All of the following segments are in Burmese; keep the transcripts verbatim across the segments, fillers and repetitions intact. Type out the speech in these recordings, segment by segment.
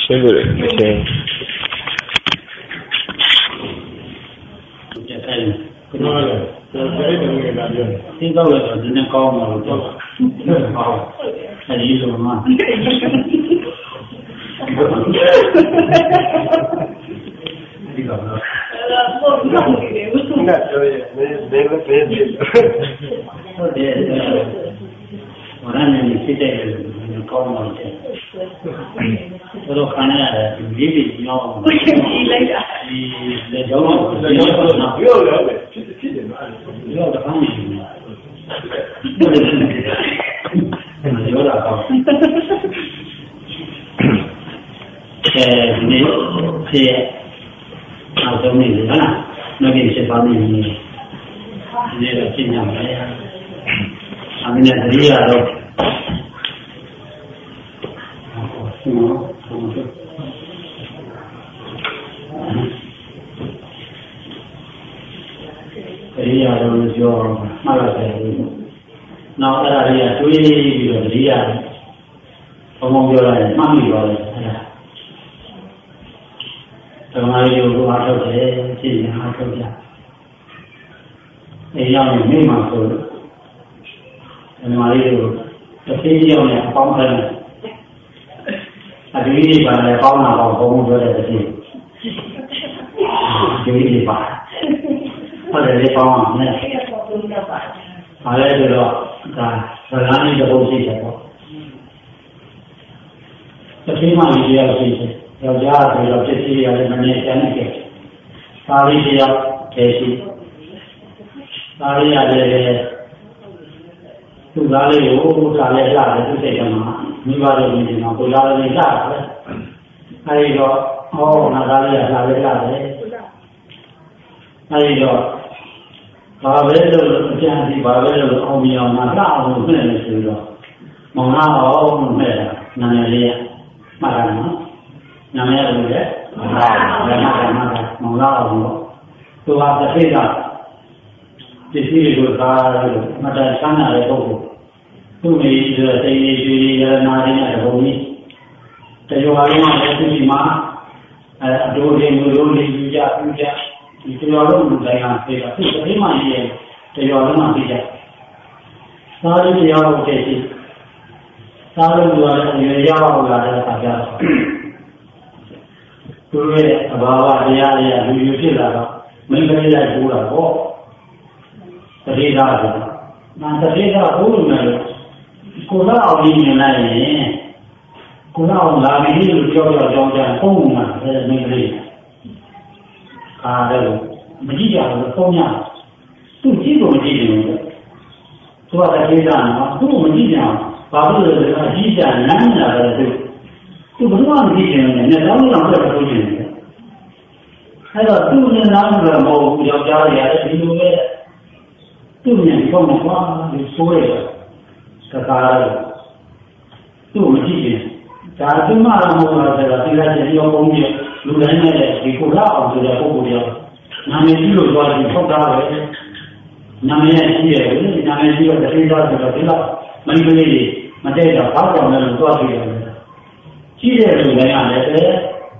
ရှင်းလို့လေရှင်းကျတယ်ကျွန်တော်လည်းကျွန်တော်လည်းဒီလိုပြောသိတော့လည်းဒီနေ့ကောင်းမှာလို့ပြောဟောအဲဒီလိုမှဒီကတော့တော့ဘာလို့လဲဘယ်လိုလဲဘယ်လိုလဲဟုတ်တယ်ဘာနဲ့ဖြစ်တယ်ကောင်းမှာတယ်တော့ခဏရတယ်ဒီဒီညောင်းဒီလိုက်တာဒီလေတော့လေတော့ပြောရမယ်ဖြစ်ဖြစ်တယ်နော်ပြောတော့ကောင်းနေတယ်ပြောတာကောင်းအဲဒီဖြစ်နောက်ဆုံးနေတယ်နော်နောက်ပြီးချက်ပါနေနေဒီတော့ပြင်ရမယ်အမင်းနဲ့တတိယတော့တရားတော်ပြောမှတ်ရတယ်။နောက်အဲ့ဒါတွေကတွေးပြီးတော့တရားဘုံဘုံပြောရတယ်မှတ်မိပါလေအဲ့ဒါ။ဓမ္မရီကိုအားထုတ်တယ်ရှင်းရင်အားထုတ်ကြ။အဲရောက်ရင်မိမှဆိုလို့ဓမ္မရီကိုတစ်သေးရောက်နေအပေါင်းတယ်အဒီဒီပါလေပေါင်းတာပေါ့ဘုံဘုံပြောတဲ့တစ်သေးဒီဒီပါဟုတ်တယ်လေပေါင်းအောင်နဲ့ဘာလဲဆိုတော့ဒါဗလာနေတဲ့ဘုံရှိတယ်ပေါ့တစ်သေးမှဒီရောက်ရှိတယ်ယောက်ျားဆိုတော့ဖြစ်စီရတယ်မနေချင်တဲ့သာရိတယောက်တည်းရှိသာရိရတယ်သူ့သားလေးကိုသာလေးလာတယ်သူ့စိတ်ကမှမိဘတွေမြင်တော့ကိုလာလေးလာတယ်အဲဒီတော့ဟောနာသားလေးကလာလေးလာတယ်အဲဒီတော့ဘာပဲလို့အကျဉ်းစီဘာပဲလို့အောင်မြင်အောင်မလှအောင်လုပ်နေတယ်ဆိုတော့မောင်လာအောင်လုပ်နေတာနာမည်လေးကမှတ်ရနော်နာမည်ကလို့လေမောင်လာမောင်လာမောင်လာအောင်လို့သူကတစ်ခေတ်ကပစ္စည်းတွေကိုသားလို့မတန်ဆန်းတဲ့ပုဂ္ဂိုလ်သူ့မိဆိုတဲ့တေးရွှေရနာရင်းတဲ့ဘုံကြီးတယောက်လုံးကလည်းသူ့ဒီမှာအဲအတိုးတွေမျိုးလုံးတွေယူကြပြကြဒီတရားလုံးလူတိုင်းကပြေတာသူ့အင်းမှကြီးရဲ့တရားလုံးမှပြေကြသာရိတရားဟုတ်တဲ့ရှိသာရိလူရတဲ့ရေရောက်လာတဲ့အခါကျတော့သူရဲ့အဘာဝတရားတွေလူယူဖြစ်လာတော့မင်းကလေးလိုက်ပိုးတာပေါ့တတိယဆိုတာနာတတိယပိုးလို့လည်းကိုယ်တော့အောင်မြင်လိုက်ရင်ကိုယ်တော့လာပြီးလို့ကြောက်ကြောက်ကြောက်ကြပုံမှန်တယ်မင်းကလေးအားလည်းမကြည့်ကြဘူးပုံညာသူကြည့်လို့မကြည့်ဘူးသူကတတိယနော်သူမကြည့်ကြဘာလို့လဲဆိုတော့အကြည့်ကြနမ်းလာတယ်သူသူဘယ်တော့မှမကြည့်ကြဘူးနဲ့တော့တော့တော့ပြောနေတယ်အဲ့တော့သူ့နဲ့နားမှာမဟုတ်ဘူးယောက်ျားတွေရတယ်ဒီလိုပဲသူ့နဲ့ပုံမှာကွာဒီဆိုးရတယ်ကကားတယ်သူ့မကြည့်ရင်ဒါသူမှမဟုတ်ဘူးဆိုတော့ဒီလိုက်တဲ့ရောပုံကြီးလူတိုင်းနဲ့ဒီကိုရအောင်ဆိုတဲ့ပုံကိုရောနာမည်ကြီးလို့ပြောပြီးထုတ်တာပဲနာမည်ကြီးရဲ့နာမည်ကြီးတော့တတိယဆိုတော့ဒီလောက်မင်းကလေးတွေမတည့်တော့ဘာကြောင့်လဲလို့တွားကြည့်ရတယ်ကြီးတဲ့လူတိုင်းကလည်းပဲ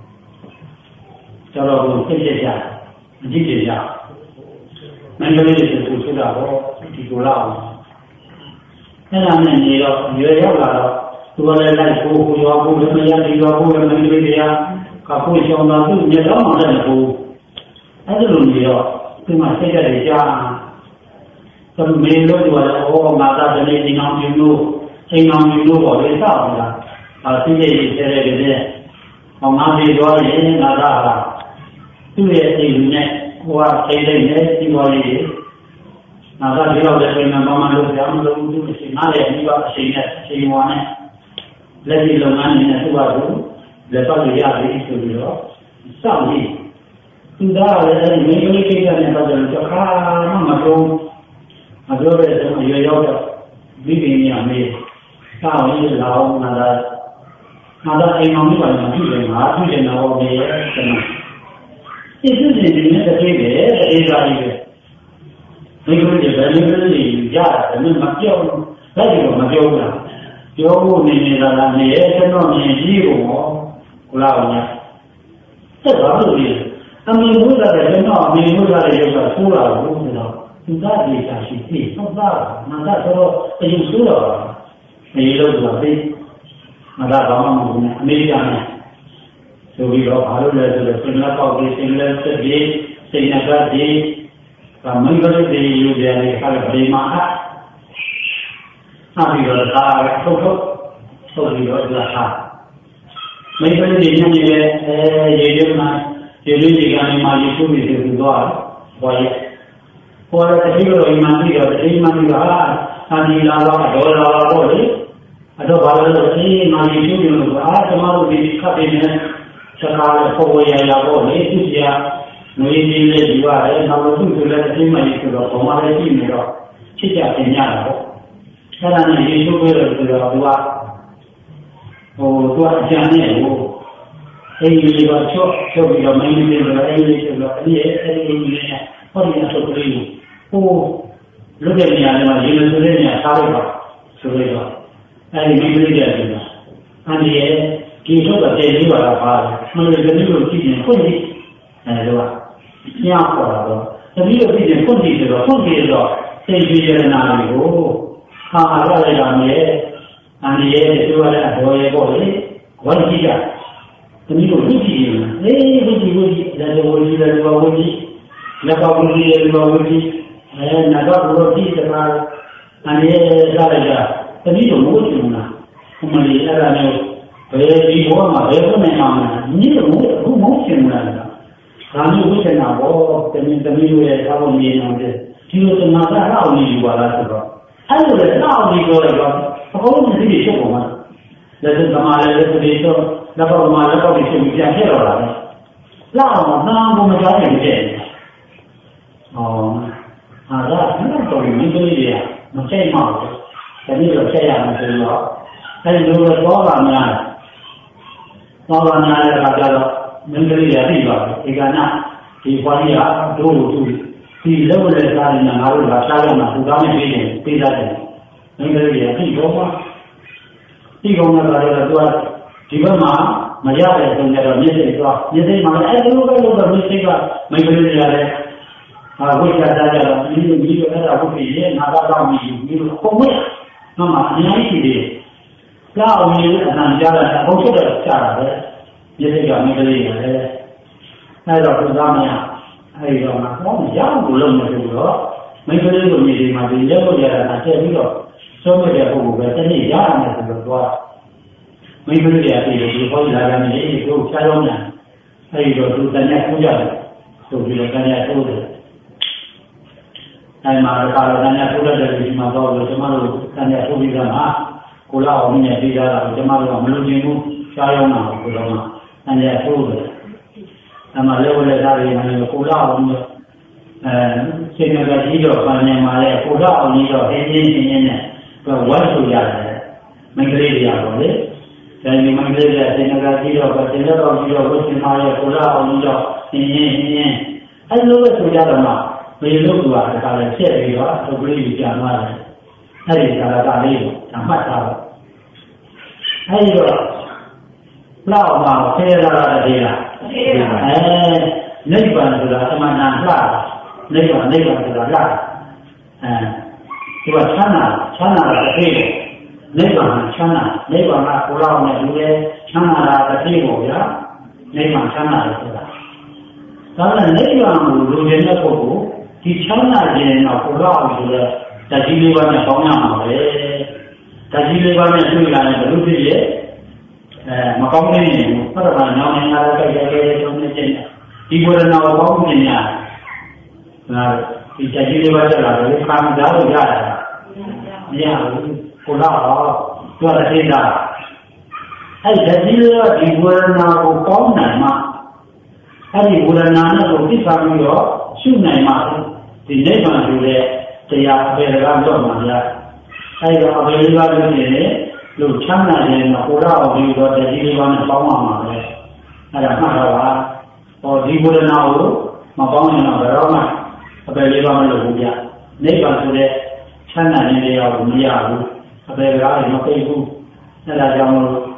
ကျွန်တော်ကိုသိကြကြမကြည့်ကြကြမင်းကလေးတွေသူဆိုတာတော့ဒီကိုရအောင်အဲ့ဒါနဲ့နေတော့ရွယ်ရောက်လာတော့သူကလည်းလိုက်ကိုကိုရောကိုလည်းမရဒီရောကိုလည်းမင်းကလေးတွေကကဖို့ရှောင်းတာသူ့မျက်လုံးမှလည်းကိုအဲ့ဒါလိုနေတော့သူမှစိတ်ကြတယ်ကြာသူမေလို့ဒီကလည်းဟောမာသာတနေ့ဒီအောင်ပြုလို့အိမ်အောင်ပြုလို့ပေါ့လေစောက်လာအာစိတ်ကြီးဆဲရဲတဲ့ဟောငါပြေသွားရင်ငါကဟာသူ့ရဲ့အိမ်နဲ့ဟိုကထိတ်လိုက်နေဒီပေါ်လေးငါကဒီတော့လည်းပြန်မှမလို့ကြောင်းလို့သူ့ရှိငါလည်းဒီကအချိန်နဲ့အချိန်ဝါနဲ့လက်ဒီလုံငန်းနဲ့သူ့ဘာလို့လက်တော့ရပြီဆိုပြီးတော့စောင့်ကြည့်သူသားလည်းမင်းကလေးကိစ္စနဲ့ပတ်သက်လို့ခါမှမပြောမပြောတဲ့ဆိုအရွယ်ရောက်တော့မိခင်ကြီးအမေစောင့်ရလာအောင်ငါကငါတော့အိမ်အောင်ပြီးပါမှကြည့်တယ်ငါကြည့်တယ်တော့မေရဲ့ကျွန်တော်ဒီစုစင်ဒီနဲ့တည်းပဲအေးစားလေးပဲမိခင်ကြီးဘယ်လိုလဲရတယ်မပြောဘူးလက်ဒီတော့မပြောဘူးလားပြောဖို့နေနေတာလားနေရဲ့ကျွန်တော်မြင်ကြည့်ဖို့ကိုလာအောင်ဆက်ပါလို့ဒီအမေဘုရားတဲ့ကျွန်တော်အမေဘုရားရဲ့ရုပ်ကဆိုးလာလို့ဆိုတော့သူသားဒေသရှိပြီဟုတ်သားမန္တဆိုတော့အရင်ဆိုးတော့မေလို့ဆိုတော့ဒီမန္တဘာမှမဟုတ်ဘူးအမေကနဲ့ဆိုပြီးတော့ဘာလို့လဲဆိုတော့စင်လက်ပေါက်ပြီးစင်လက်ဆက်ပြီးစိတ်နဲ့ကတည်းကမင်္ဂလာတွေယူကြတယ်ခါပရိမာဟာနောက်ပြီးတော့ဒါထုတ်ထုတ်ထုတ်ပြီးတော့ဒါဟာမင်္ဂလာတွေညနေလေအဲရေရုံမှာရေလေးတွေကနေမှရေချိုးပြီးဆိုတော့ဘောရပေါ်တဲ့တတိယအိမ်မှာပြီးတော့တတိယမှပြီးတော့အာအာဒီလာတော့ဒေါ်လာတော့လေအတော့ဘာလို့လဲဆိုရင်မာရေချိုးပြီးလို့အာကျမတို့ဒီခပ်နေတယ်စကားလည်းပေါ်ရရတော့လေသူကငွေကြီးလေးဒီပါတယ်နောက်လို့သူ့ဆိုလည်းအသိမှကြီးဆိုတော့ဘုံမလေးကြည့်နေတော့ချစ်ကြတင်ရတာပေါ့အဲ့ဒါနဲ့ရေချိုးပြီးတော့ဆိုတော့သူကဟိုသူကအကြံနဲ့ဟိုအဲ့ဒီလေးတော့ချော့ချော့ပြီးတော့မင်းလေးတွေအဲ့ဒီဆိုတော့အဲ့ဒီအဲ့ဒီလေးနဲ့ဟောဒီအထုတ်ကလေးကိုဟိုလွတ်တဲ့နေရာတွေမှာရေလိုဆိုတဲ့နေရာထားလိုက်ပါဆိုလိုက်တော့အဲ့ဒီမင်းလေးတွေဆိုတာအန်ဒီရဲ့ဒီထုတ်တဲ့လေးပါတော့ပါမလို့ဒီလိုကြည့်ရင်ဖွင့်ကြည့်အဲလိုကညောက်ပေါ်တော့တတိယကြည့်ရင်ဖွင့်ကြည့်ဆိုတော့ဖွင့်ကြည့်တော့စိတ်ကြည်ရနာတွေကိုဟာအားရလိုက်တာနဲ့အန်ဒီရဲ့ပြောရတဲ့အတော်ရဲ့ပေါ့လေဝိုင်းကြည့်ကြတမီးတို့ဝိကြည့်ရင်အေးဝိကြည့်ဝိကြည့်လည်းဝိကြည့်လည်းဝိကြည့်လည်းကောင်းကြီးလည်းဝိကြည့်အဲနာတော့ဘုရားကြည့်တယ်မှာအန်ဒီရဲ့စားလိုက်တာတမီးတို့မိုးချင်လားဘုမလေးအဲ့ဒါမျိုးဘယ်ဒီဘောမှာဘယ်ဘုနဲ့မှမလားညီတို့အခုမိုးချင်လားဒါမျိုးဝိချင်တာဘောတမီးတမီးတို့ရဲ့သားဖို့မြင်အောင်တဲ့ဒီလိုသမာဓိလောက်နေယူပါလားဆိုတော့အဲ့လိုလေလောက်နေကြတော့အကုန်လုံးသိချုပ်ပါမှာလက်စသမားလည်းလက်တွေတော့လက်ပေါ်မှာလက်ပေါ်ပြီးချုပ်ပြန်ခဲ့တော့တာလေလောက်အောင်နားမမကြောက်နေတယ်ဟောအားရတော့တော်ပြီဒီလိုကြီးမချိတ်မှဘူးတမီးတို့ချက်ရမှာဆိုတော့အဲ့ဒီလိုတော့ပါမလားတော့ပါများတဲ့အခါကျတော့မင်းကလေးရပြီပါဒီကနာဒီဘွားကြီးကတို့လိုသူဒီလောက်တဲ့စားနေငါတို့ကစားရမှာသူကောင်းနေပြီပေးတတ်တယ်မင်းကလေးရပြီတော့ပါဒီကောင်ကလည်းသူကဒီဘက်မှာမရတဲ့ပုံကြတော့မျက်စိသွားမျက်စိမှာအဲ့လိုပဲလို့တော့မျက်စိကမင်းကလေးရတယ်ဟာဝိချာတာကြတော့ဒီလိုကြီးတော့အဲ့ဒါဟုတ်ပြီလေငါကတော့မြည်ဒီလိုပုံမဲ့မမအများကြီးရှိတယ်ကြောက်နေတဲ့အတန်ကြားတာအုပ်ချုပ်တော့ကြားတာပဲမျက်စိကမင်းကလေးရတယ်အဲ့တော့သူသားမရအဲ့ဒီတော့ငါတော့မရဘူးလို့မပြောတော့မင်းကလေးကိုမြည်ဒီမှာဒီရက်လို့ရတာတက်ပြီးတော့ဆုံးမဲ့တဲ့ပုဂ္ဂိုလ်ပဲတနေ့ရရမယ်ဆိုတော့သွားမင်းကလေးရပြီးဒီပေါ်လာတယ်ဒီကိုချားရောင်းတယ်အဲ့ဒီတော့သူတညက်ထိုးကြတယ်ဆိုပြီးတော့တညက်ထိုးတယ်အဲ့မှာကာလတညက်ထိုးတဲ့ဒီမှာတော့ကျွန်တော်တို့တညက်ထိုးပြီးတော့ကိုလာအောင်မြင်ပြီးသားတာကျွန်တော်တို့မလို့ခြင်းဘူးချားရောင်းတာကိုတော့တညက်ထိုးတယ်အမှလည်းဝလက်သားတွေမှာကိုလာအောင်အဲရှင်ကကြီးတော့ပန်းနေမှာလေကိုလာအောင်ကြီးတော့အင်းင်းင်းင်းနဲ့ဝတ်ဆိုရတယ်မင်္ဂလေးတွေပါလေဒါဒီမင်္ဂလေးတွေရှင်ကကြီးတော့ပတင်တော့ကြီးတော့ဝတ်စင်မှာလေကိုလာအောင်ကြီးတော့အင်းင်းင်းအဲ့လိုပဲဆိုကြတော့မှမေလို့ကတခါလဲဖြစ်ပြီးတော့ဒုက္ခလေးပြန်သွားတယ်အဲ့ဒီကာလကလေးကိုအမှတ်ထားတော့အဲ့ဒီတော့လောက်မှာဆဲလာတာတည်းလားအဲနိဗ္ဗာန်ဆိုတာအမှန်တန်လှနိဗ္ဗာန်နိဗ္ဗာန်ဆိုတာလှအဲဒီကချမ်းသာချမ်းသာတာတစ်ခေတ်နိဗ္ဗာန်ချမ်းသာနိဗ္ဗာန်ကကိုလောက်နဲ့လူတွေချမ်းသာတာတစ်ခေတ်ပေါ့ဗျာနိဗ္ဗာန်ချမ်းသာတယ်ဆိုတာဒါကနိဗ္ဗာန်ကိုလူတွေနဲ့ပုဂ္ဂိုလ်ဒီချမ်းသာခြင်းတော့ကိုလောက်ဆိုတော့တတိလေးပါးနဲ့ပေါင်းရမှာပဲတတိလေးပါးနဲ့တွေ့လာရင်ဘယ်လိုဖြစ်ရဲ့အဲမကောင်းနေရင်ဘုရားကညောင်းနေတာလည်းကြိုက်ကြဲတုံးနေခြင်းဒီဝရဏကိုပေါင်းနေညာငါဒီတတိလေးပါးကျလာတယ်ခံစားလို့ရတာမရဘူးကိုတော့ပြောတဲ့အိဒါအဲ့တတိလေးကဒီဝရဏကိုပေါင်းနိုင်မှအဲ့ဒီဝရဏနဲ့ကိုသိစားပြီးတော့ရှုနိုင်မှဒီနိဗ္ဗာန်ဆိုတဲ့တရားအပေကတော့မှရအဲ့တော့အပေလေးပါးလို့နေတယ်လို့ချမ်းသာတယ်မှာကိုတော့ပြီးတော့တတိလေးပါးနဲ့ပေါင်းအောင်ပါပဲအဲ့ဒါမှတ်တော့ပါဟောဒီဝရဏကိုမပေါင်းရင်တော့ဘယ်တော့မှအပေလေးပါးမလုပ်ဘူးဗျနိဗ္ဗာန်ဆိုတဲ့ချမ်းသာတဲ့တရားကိုမရဘူးအပေကားလည်းမသိဘူးအဲ့ဒါကြောင့်မို့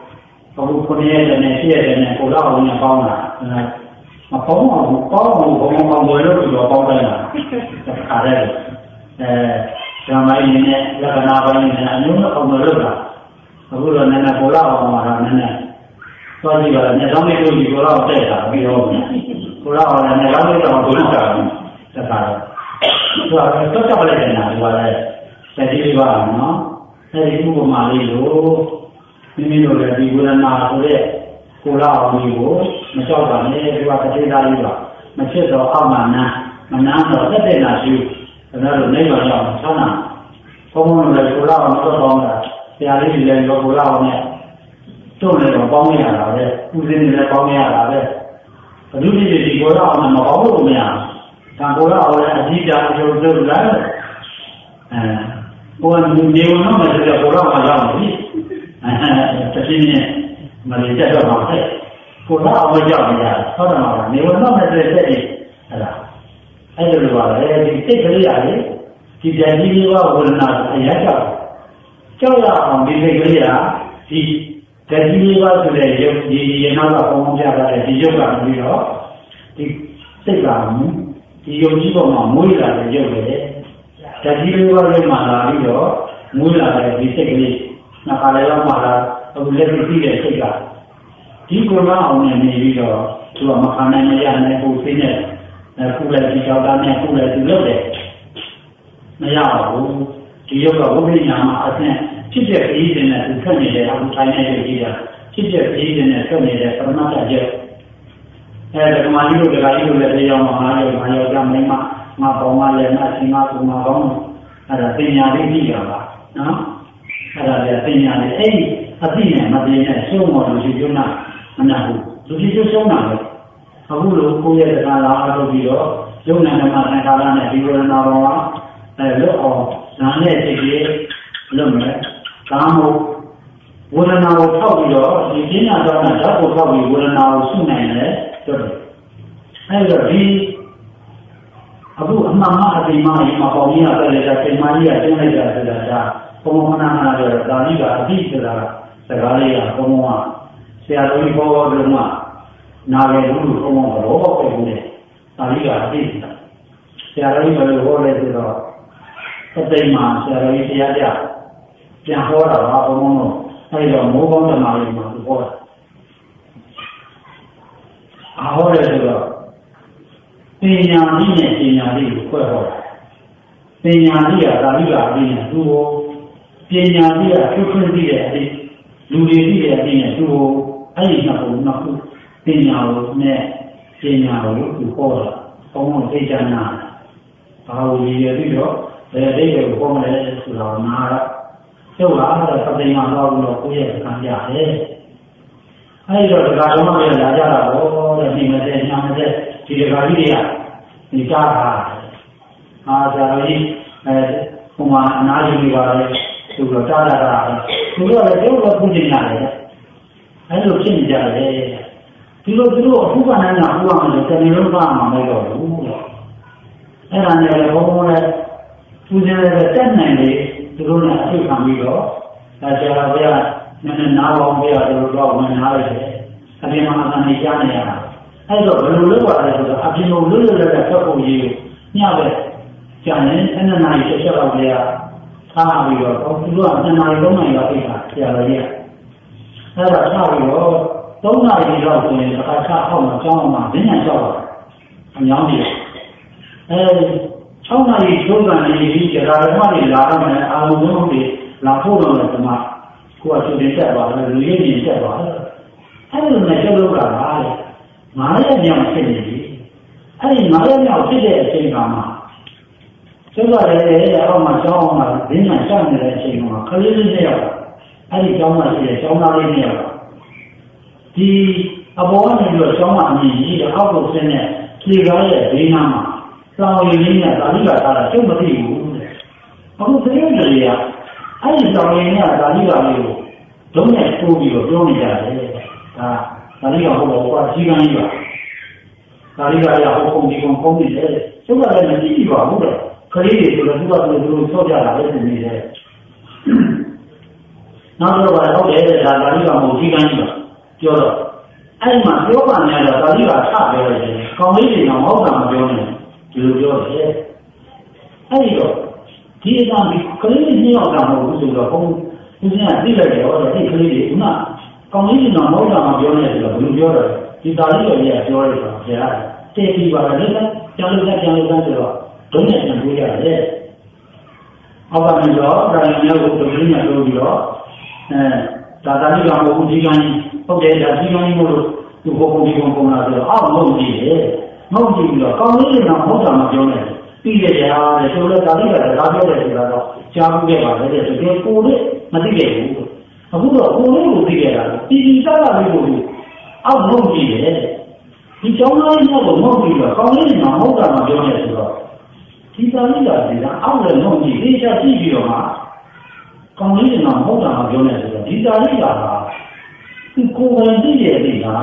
အခုခုနှစ်ရက်နဲ့ရှစ်ရက်နဲ့ကိုလောက်အောင်နဲ့ပေါင်းတာမပေါင်းအောင်ပေါင်းအောင်ဘုံပေါင်းဝယ်လို့ပြီးတော့ပေါင်းလိုက်တာခါတဲ့အဲဇာမိုင်းနဲ့လက္ခဏာပိုင်းနဲ့အမျိုးမျိုးအောင်လို့တာအခုတော့နည်းနည်းကိုလောက်အောင်မှာနည်းနည်းသွားကြည့်ပါလားမျက်လုံးလေးတို့ဒီကိုလောက်တက်တာပြီးတော့ကိုလောက်အောင်လည်းမျက်လုံးလေးတော့ကိုလောက်တာတက်တာတော့တော့တော့လည်းနေတာဒီပါလေတက်ကြည့်ပါနော်အဲဒီဥပမာလေးလို့မိမိတို့လည်းဒီဝေဒနာဆိုတဲ့ကိုလောက်အောင်ကြီးကိုမလျှောက်ပါနဲ့ဒီကတစ်သေးသားလေးပါမဖြစ်တော့အောက်မှာနာမနာတော့တက်တဲ့နာရှိဒါနဲ့တော့နေပါတော့ဆန်းနာဘုံဘုံလည်းကိုလောက်အောင်တော့ပေါင်းတာဆရာလေးတွေလည်းရောကိုလောက်အောင်နဲ့တို့လည်းတော့ပေါင်းရတာပဲဦးစင်းတွေလည်းပေါင်းရတာပဲဘယ်လိုဖြစ်ဖြစ်ဒီကိုလောက်အောင်မပေါင်းလို့မရဘူးဒါကိုလောက်အောင်လည်းအကြီးကြီးအကျိုးလုပ်လာတယ်အဲကိုယ်ကနေဝင်တော့မှဆိုတော့ကိုလောက်အောင်ရောက်ပြီအဲတတိယမလေးတက်တော့ပါပဲကိုလောက်အောင်ရောက်နေရတယ်ဟုတ်တယ်မလားနေဝင်တော့မှဆိုတဲ့တက်တယ်ဟဲ့လားအဲ့လိုလိုပါလေဒီစိတ်ကလေးရတယ်ဒီပြန်ကြီးလေးကဝေဒနာအရာကြောက်ကြောက်ရအောင်ဒီစိတ်ကလေးကဒီဓာတ်ကြီးလေးပါဆိုတဲ့ရုပ်ဒီရေနောက်ကပုံပုံပြတာတဲ့ဒီရုပ်ကပြီးတော့ဒီစိတ်ကဒီယုံကြည်ပေါ်မှာမွေးလာတဲ့ရုပ်ပဲဓာတ်ကြီးလေးပါလေးမှလာပြီးတော့မွေးလာတဲ့ဒီစိတ်ကလေးနှစ်ခါလေးတော့မှလာအခုလက်ပြီးပြီးတဲ့စိတ်ကဒီကိုယ်ကအောင်နေပြီးတော့သူကမခံနိုင်မရနိုင်ဘူးသိနေအခုလည်းဒီကြောက်တာနဲ့အခုလည်းသူလုပ်တယ်မရဘူးဒီရုပ်ကဝိပရိညာမှာအဆင့်ဖြစ်တဲ့ပြည်စင်နဲ့သူထွက်နေတဲ့အခုထိုင်နေတဲ့ကြီးတာဖြစ်တဲ့ပြည်စင်နဲ့ထွက်နေတဲ့ပရမတ္ထကျက်အဲဒီကမာကြီးတို့ဒကာကြီးတို့လည်းတရားမှာအားရမှာရောကြမင်းမငါပေါင်းမလဲငါချင်းမကူမကောင်းအဲ့ဒါပညာလေးကြည့်ရပါနော်အဲ့ဒါလည်းပညာလေးအဲ့ဒီအသိနဲ့မသိနဲ့ရှုံးတော်လူကြီးပြောနာမနာဘူးလူကြီးရှုံးတာပဲအခုလိုကိုယ့်ရဲ့တရားလာအားထုတ်ပြီးတော့ယုံနာဓမ္မသင်္ခါရနဲ့ဒီဝေဒနာပေါ်မှာအဲလွတ်အောင်နားနဲ့သိကြီးလုပ်မယ်ဒါမှမဟုတ်ဝေဒနာကိုထောက်ပြီးတော့ဒီပညာတော်နဲ့ဓာတ်ကိုထောက်ပြီးဝေဒနာကိုရှုနိုင်တယ်ဆိုတော့အဲဒါဒီအခုအမှန်မှအတိမကြီးမှာပေါ်ကြီးကပဲလေဒါပင်မကြီးကကျင်းလိုက်တာဆိုတာဒါဘုံဘုံနာနာတော့ဒါကြီးကအတိဆိုတာစကားလေးကဘုံဘုံကဆရာတော်ကြီးဘောတော်ကနာရယ်လူလူဘုံဘုံကတော့ပဲဘူးလေဒါကြီးကအတိဆရာတော်ကြီးဘယ်လိုဟောလဲဆိုတော့အတိမ်မှာဆရာတော်ကြီးတရားပြပြန်ဟောတာပါဘုံဘုံတော့အဲဒီတော့မိုးကောင်းတဲ့နာရီမှာသူဟောတာအားဟောတယ်ဆိုတော့ပညာနည်းနဲ့ပညာနည်းကိုခွဲဟောတာပညာနည်းကဒါကြီးကအပြီးနဲ့သူ့ကိုပညာနည်းကထွတ်ထွတ်ပြီးတဲ့အပြီးလူတွေပြီးတဲ့အပြီးနဲ့သူ့ကိုအဲ့ဒီနှစ်ခုနှစ်ခုပညာကိုနဲ့ပညာကိုသူဟောတာဘုံဘုံသိချာနာဘာလို့ရည်ရပြီးတော့ဘယ်အတိတ်ကိုဟောမလဲဆိုတော့နာတော့ကျုပ်ကအဲ့ဒါသတိမှတော့ပြီးတော့ကိုယ့်ရဲ့ခံပြတယ်အဲ့ဒီတော့ဒကာတော်မလည်းလာကြတာပေါ့တဲ့ဒီမတဲ့ညာမတဲ့ဒီဒကာကြီးတွေကဒီကြားတာအာဇာကြီးအဲဟိုမှာအနာယူနေပါလေသူတို့ကြားတာတာသူတို့လည်းကျုပ်လည်းပူနေရတယ်အဲ့လိုဖြစ်နေကြတယ်ဒီလိုသူတို့အခုကနန်းကဥပမာနဲ့တဏှလုံးပါမှာမဟုတ်တော့ဘူးအဲ့ဒါနဲ့ဘုံဘုံနဲ့သူစင်းလည်းတက်နိုင်လေသူတို့နဲ့အဖြစ်ခံပြီးတော့ဒါကြာပါဗျာနည်းနည်းနားပေါင်းပြရတယ်လို့တော့ဝင်နားလိုက်တယ်အပြင်မှာအမှန်တရားနေရတာအဲ့တော့ဘယ်လိုလုပ်ရလဲဆိုတော့အပြင်ကိုလွတ်လွတ်လပ်လပ်ထွက်ဖို့ရေးညပဲကြာရင်အနန္နာကြီးချက်တော့လေထားပြီးတော့သူတို့ကနှစ်နာရီသုံးနာရီလောက်ပြတာဆရာတော်ကြီးအဲ့ဒါထားပြီးတော့သုံးနာရီလောက်ဆိုရင်အခါချအောက်မှာကျောင်းမှာဈဉ္ညာလျှောက်တာအများကြီးအဲ၆နာရီကျုံးကန်နေပြီးကြာဓမ္မတွေလာတော့မယ်အာလုံးလုံးတွေလာဖို့တော့လည်းဒီမှာကိုယ်ကသူတွေတက်ပါလေလူရည်ကြီးတက်ပါလေအဲ့လိုနဲ့ကျုပ်တို့ကပါလေငါးရက်မြောက်ဖြစ်နေပြီအဲ့ဒီငါးရက်မြောက်ဖြစ်တဲ့အချိန်မှာကျုပ်ကလည်းအောက်မှာကျောင်းမှာဈဉ္ညာရှောက်နေတဲ့အချိန်မှာခလေးလေးနဲ့ရောက်အဲ့ဒီကျောင်းမှာရှိတဲ့ကျောင်းသားလေးနဲ့ရောက်ဒီအပေါ်ကနေပြီးတော့ကျောင်းမှာအမြင်ကြီးတဲ့အောက်ကိုဆင်းတဲ့ခြေကားရဲ့ဘေးနားမှာစောင်းရင်းလေးနဲ့ဒါလိကထားတာကျုပ်မသိဘူးတဲ့အခုသတိတွေကအဲ့ဒီစောင်းရင်းနဲ့ဒါလိကလေးကိုဒုံးနဲ့ထိုးပြီးတော့ပြောနေကြတယ်ဒါဒါလိကဟိုတော့ကွာကြီးကန်းကြီးပါဒါလိကရဟိုပုံဒီပုံပုံနေတယ်ကျုပ်ကလည်းမကြည့်ပါဘူးတဲ့ခလေးတွေဆိုတော့သူကသူတို့ဆော့ကြတာပဲသူနေတယ်နောက်တော့ကဟုတ်တယ်ဒါဒါလိကမဟုတ်ကြီးကန်းကြီးပါပြောတော့အဲ့မှာပြောပါများတော့ဒါကြီးကချပြောလိုက်တယ်ကောင်းလေးတွေတော့မဟုတ်တာမပြောနဲ့ဒီလိုပြောတယ်အဲ့ဒီတော့ဒီအကောင်ကလေးတွေနှစ်ယောက်ကမဟုတ်ဘူးဆိုတော့ဘုန်းဦးဇင်းကသိလိုက်တယ်ဟောတယ်အဲ့ကလေးတွေကကောင်းလေးတွေတော့မဟုတ်တာမပြောနဲ့ဆိုတော့ဘယ်လိုပြောတော့ဒီသားလေးတွေကပြောလိုက်တာဆရာတေးပြီးပါလေကျန်လို့ကျန်လို့ဆိုတော့ဒုံးနဲ့ကျန်လို့ရတယ်အောက်ကနေတော့ဒါရင်းမျိုးကိုဒုံးနဲ့ပြောပြီးတော့အဲဒါသားလေးကမဟုတ်ဘူးဒီကနေ့ဟုတ်တယ်ဒါဒီကနေ့မို့လို့သူဘုံဘုံဒီဘုံပုံလာဆိုတော့အောက်မဟုတ်ကြည့်တယ်မဟုတ်ကြည့်ပြီးတော့ကောင်းလေးတွေတော့မဟုတ်တာမပြောနဲ့ပြီးရကြတယ်ဆိုတော့ဒါလေးကဒါပြောတယ်ဆိုတာတော့ကြားဘူးခဲ့ပါလေတဲ့တကယ်ကိုယ်လေးမသိခဲ့ဘူးအခုတော့ကိုယ်လေးကိုသိခဲ့တာပြည်ပြည်သားသားလေးကိုအောက်မဟုတ်ကြည့်တယ်ဒီကြောင်းလေးမျိုးကိုမဟုတ်ပြီးတော့ကောင်းလေးတွေတော့မဟုတ်တာမပြောနဲ့ဆိုတော့ဒီသားလေးကဒီကအောက်လည်းမဟုတ်ကြည့်ဒီချကြည့်ပြီးတော့မှကောင်းလေးတွေတော့မဟုတ်တာမပြောနဲ့ဆိုတော့ဒီသားလေးကသူကိုယ်ဝင်သိရဲ့ဒီကဒါ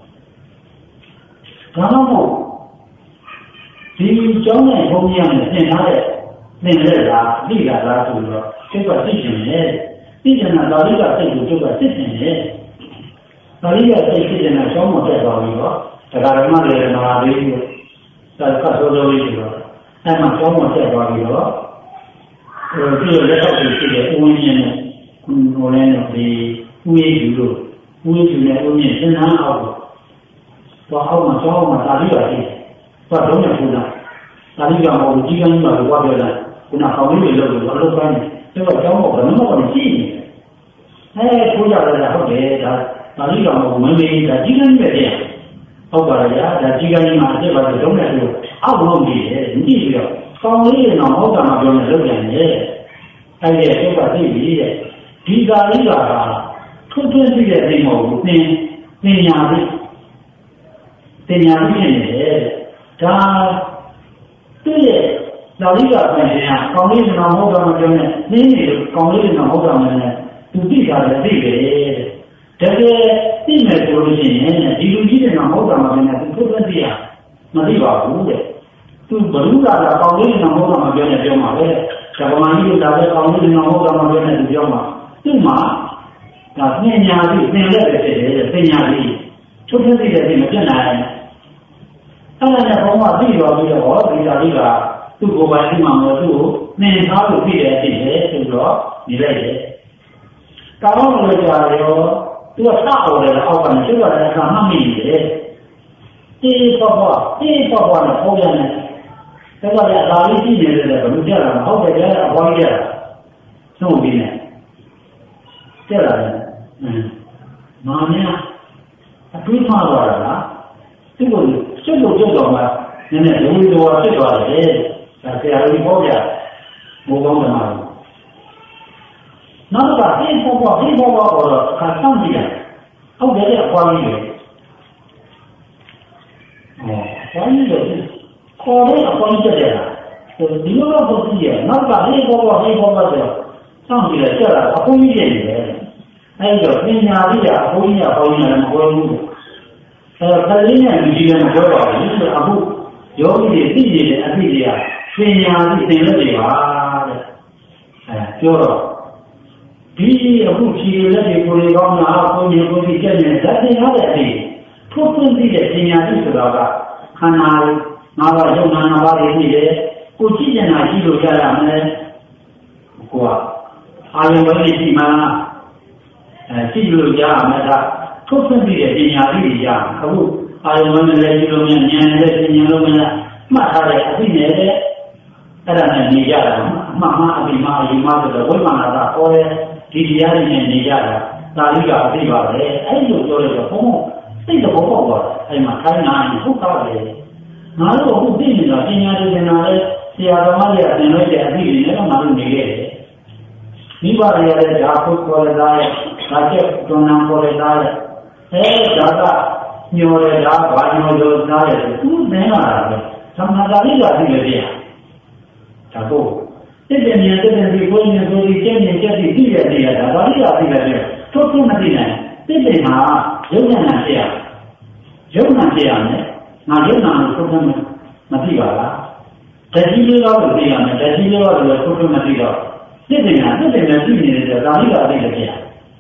မှမဟုတ်ဒီကျောင်းနဲ့ဘုံကြီးနဲ့သင်ထားတဲ့သင်တဲ့လားသိတာလားဆိုတော့ကျုပ်ကသိချင်တယ်သိချင်တာဒါလေးကသိကိုကျုပ်ကသိချင်တယ်ဒါလေးကသိသိချင်တာကျောင်းမှာတက်သွားပြီးတော့တရားဓမ္မတွေလည်းနားလေးပြီးတော့ကတ်ဆိုးလို့ပြီးတော့အဲ့မှာကျောင်းမှာတက်သွားပြီးတော့အဲဒီလက်ထောက်ကိုရှိတဲ့ဦးဝင်းမြင့်နဲ့ဟိုလည်းဒီဦးရေးယူလို့ဦးရေးယူနဲ့ဦးမြင့်သင်္ကန်းအောက်တော့အောက်မှာကျောင်းမှာဒါလေးပါရှိတယ်ဘာတော့ညာခုနဒါလေးကမဟုတ်ကြီးကန်းမှာဘာပြောလဲခုနခေါင်းလေးတွေလောက်လို့အလုပ်ပိုင်းတယ်ဒါကြောင့်ဘယ်မှာမှမရှိနေအဲထိုးကြတယ်ဟုတ်တယ်ဒါဒါလေးကမဟုတ်မင်းလေးဒါကြီးကန်းပဲတဲ့ဟုတ်ပါရဲ့ဒါကြီးကန်းမှာအစ်ပါတော့ညာလို့အောက်လုံးကြီးတယ်ကြည့်ပြီးတော့ခေါင်းလေးကတော့ဟုတ်တာမပြောနဲ့လောက်ပြန်တယ်အဲ့ဒီအစ်ပါသိပြီတဲ့ဒီသာလေးကထွတ်ထွတ်သိတဲ့အိမ်မဟုတ်ဘူးသင်ပညာသိပညာသိနေတယ်ဒါသူ့ရဲ့လာလိကပြန်ရင်ကောင်းလေးကမဟုတ်တာမပြောနဲ့နင်းနေကောင်းလေးကမဟုတ်တာမနဲ့သူသိတာလည်းသိတယ်တကယ်သိမယ်ဆိုလို့ရှိရင်ဒီလူကြီးတွေကမဟုတ်တာမပြောနဲ့သူထုတ်သက်သိရမသိပါဘူးတဲ့သူဘလူကလာကောင်းလေးကမဟုတ်တာမပြောနဲ့ပြောမှာပဲဇဗမာကြီးကလာတဲ့ကောင်းလေးကမဟုတ်တာမပြောနဲ့သူပြောမှာသူ့မှာဒါပညာသိသင်လက်ပဲဖြစ်တယ်ပညာသိထုတ်သက်သိတဲ့သိမပြတ်နိုင်အဲ့ဒါနဲ့ဘုံကပြီးတော့ပြီးတော့ဒီသာလေးကသူ့ကိုယ်ပိုင်ရှိမှမဟုတ်သူ့ကိုနှင်ထားလို့ပြီးတဲ့အဖြစ်လေဆိုတော့နေလိုက်တယ်။ကောင်းလို့ကြာရောသူကဆောက်အောင်လည်းအောက်ကနေကျုပ်ကလည်းအခါမှမိနေတယ်။ဒီပေါ့ပေါ့ဒီပေါ့ပေါ့နဲ့ပုံရတယ်။ဒါကလည်းအသာလေးကြည့်နေတယ်ဘယ်လိုကြတာမဟုတ်တယ်ကြာအပွားကြီးကြတာ။ဆုံးပြီးနေ။ကြလာတယ်။မာမင်းအတွေးမှသွားတာလား။သူ့ကိုကျုပ်ကိုကျုပ်တော်မှာနည်းနည်းလူတော်ဖြစ်သွားတယ်ဒါဆရာကြီးပြောပြဘိုးကောင်းတယ်မှာနောက်ကဟင်းပေါ်ပေါ်ဟင်းပေါ်ပေါ်တော့ခါဆောင်ကြည့်တယ်ဟုတ်တယ်အပွားကြီးလေဟောအပွားကြီးလေခေါ်တဲ့အပွားကြီးတက်တယ်ဒီလိုတော့ပုံကြည့်ရနောက်ကဟင်းပေါ်ပေါ်ဟင်းပေါ်ပေါ်ဆိုစောင့်ကြည့်တယ်ကျတော့အပွားကြီးဖြစ်နေတယ်အဲ့တော့ပညာလေးကအပွားကြီးကပေါင်းနေတယ်မကွဲဘူးအဲခလေးနဲ့လူကြီးလည်းမကွဲပါဘူးဆိုအခုယောဂီတွေသိနေတဲ့အဖြစ်တွေကပညာသိသင်လို့တွေပါတဲ့အဲပြောတော့ဒီအခုဖြေလက်တွေကိုယ်ကောင်းလာကိုယ်ကိုယ်ကြီးကျက်နေဓာတ်သင်ရတဲ့အဖြစ်ထိုးထွင်းသိတဲ့ပညာသိဆိုတာကခန္ဓာငါးပါးယုံနာငါးပါးတွေနေတယ်ကိုကြည့်နေတာကြည့်လို့ရရမယ်ကိုကအာယုံဝိသိမှအဲကြည့်လို့ရရမယ်ဒါထိုးထွင်းသိတဲ့ပညာသိတွေရအခုအာယုံနဲ့လည်းကြည့်လို့မြန်ဉာဏ်နဲ့လည်းဉာဏ်လို့မြန်မှတ်ထားတဲ့အသိနဲ့အဲ့ဒါနဲ့နေကြတာအမှန်မှအပြီးမှအရင်မှဆိုတော့ဝိမာနာကခေါ်တဲ့ဒီတရားတွေနဲ့နေကြတာသာလိကအသိပါပဲအဲ့လိုပြောလို့ဘုံဘုံစိတ်တော့ပေါ့ပေါ့အဲ့မှာထိုင်းနာဟုတ်တာလေငါတို့အခုသိနေတာပညာတွေကျင်လာတဲ့ဆရာတော်မကြီးကသင်လိုက်တဲ့အသိတွေနဲ့တော့ငါတို့နေခဲ့တယ်မိဘတွေရဲ့ဓာတ်ကိုခေါ်ရတာရဲ့ဓာတ်ချက်တွန်းနှံခေါ်ရတာရဲ့အဲဒါကညော်ရတာဘာညော်လို့သားရဲ့သူသင်လာတာပဲသမဏတာလိကသိလေပြဒါကိုတစ်တယ်မြန်တစ်တယ်ဒီကိုမြန်ကိုဒီကျင်းမြန်ကျက်ဒီသိရနေရတာဒါလိကသိလေပြထုတ်ထုတ်မသိနိုင်တစ်တယ်မှာယုံနာဖြစ်ရယုံနာဖြစ်ရမယ်ငါယုံနာကိုထုတ်ထုတ်မသိပါလားတတိလေးတော့သိရမယ်တတိလေးတော့ထုတ်ထုတ်မသိတော့တစ်တယ်ကတစ်တယ်နဲ့သိနေတယ်ဒါလိကသိလေပြ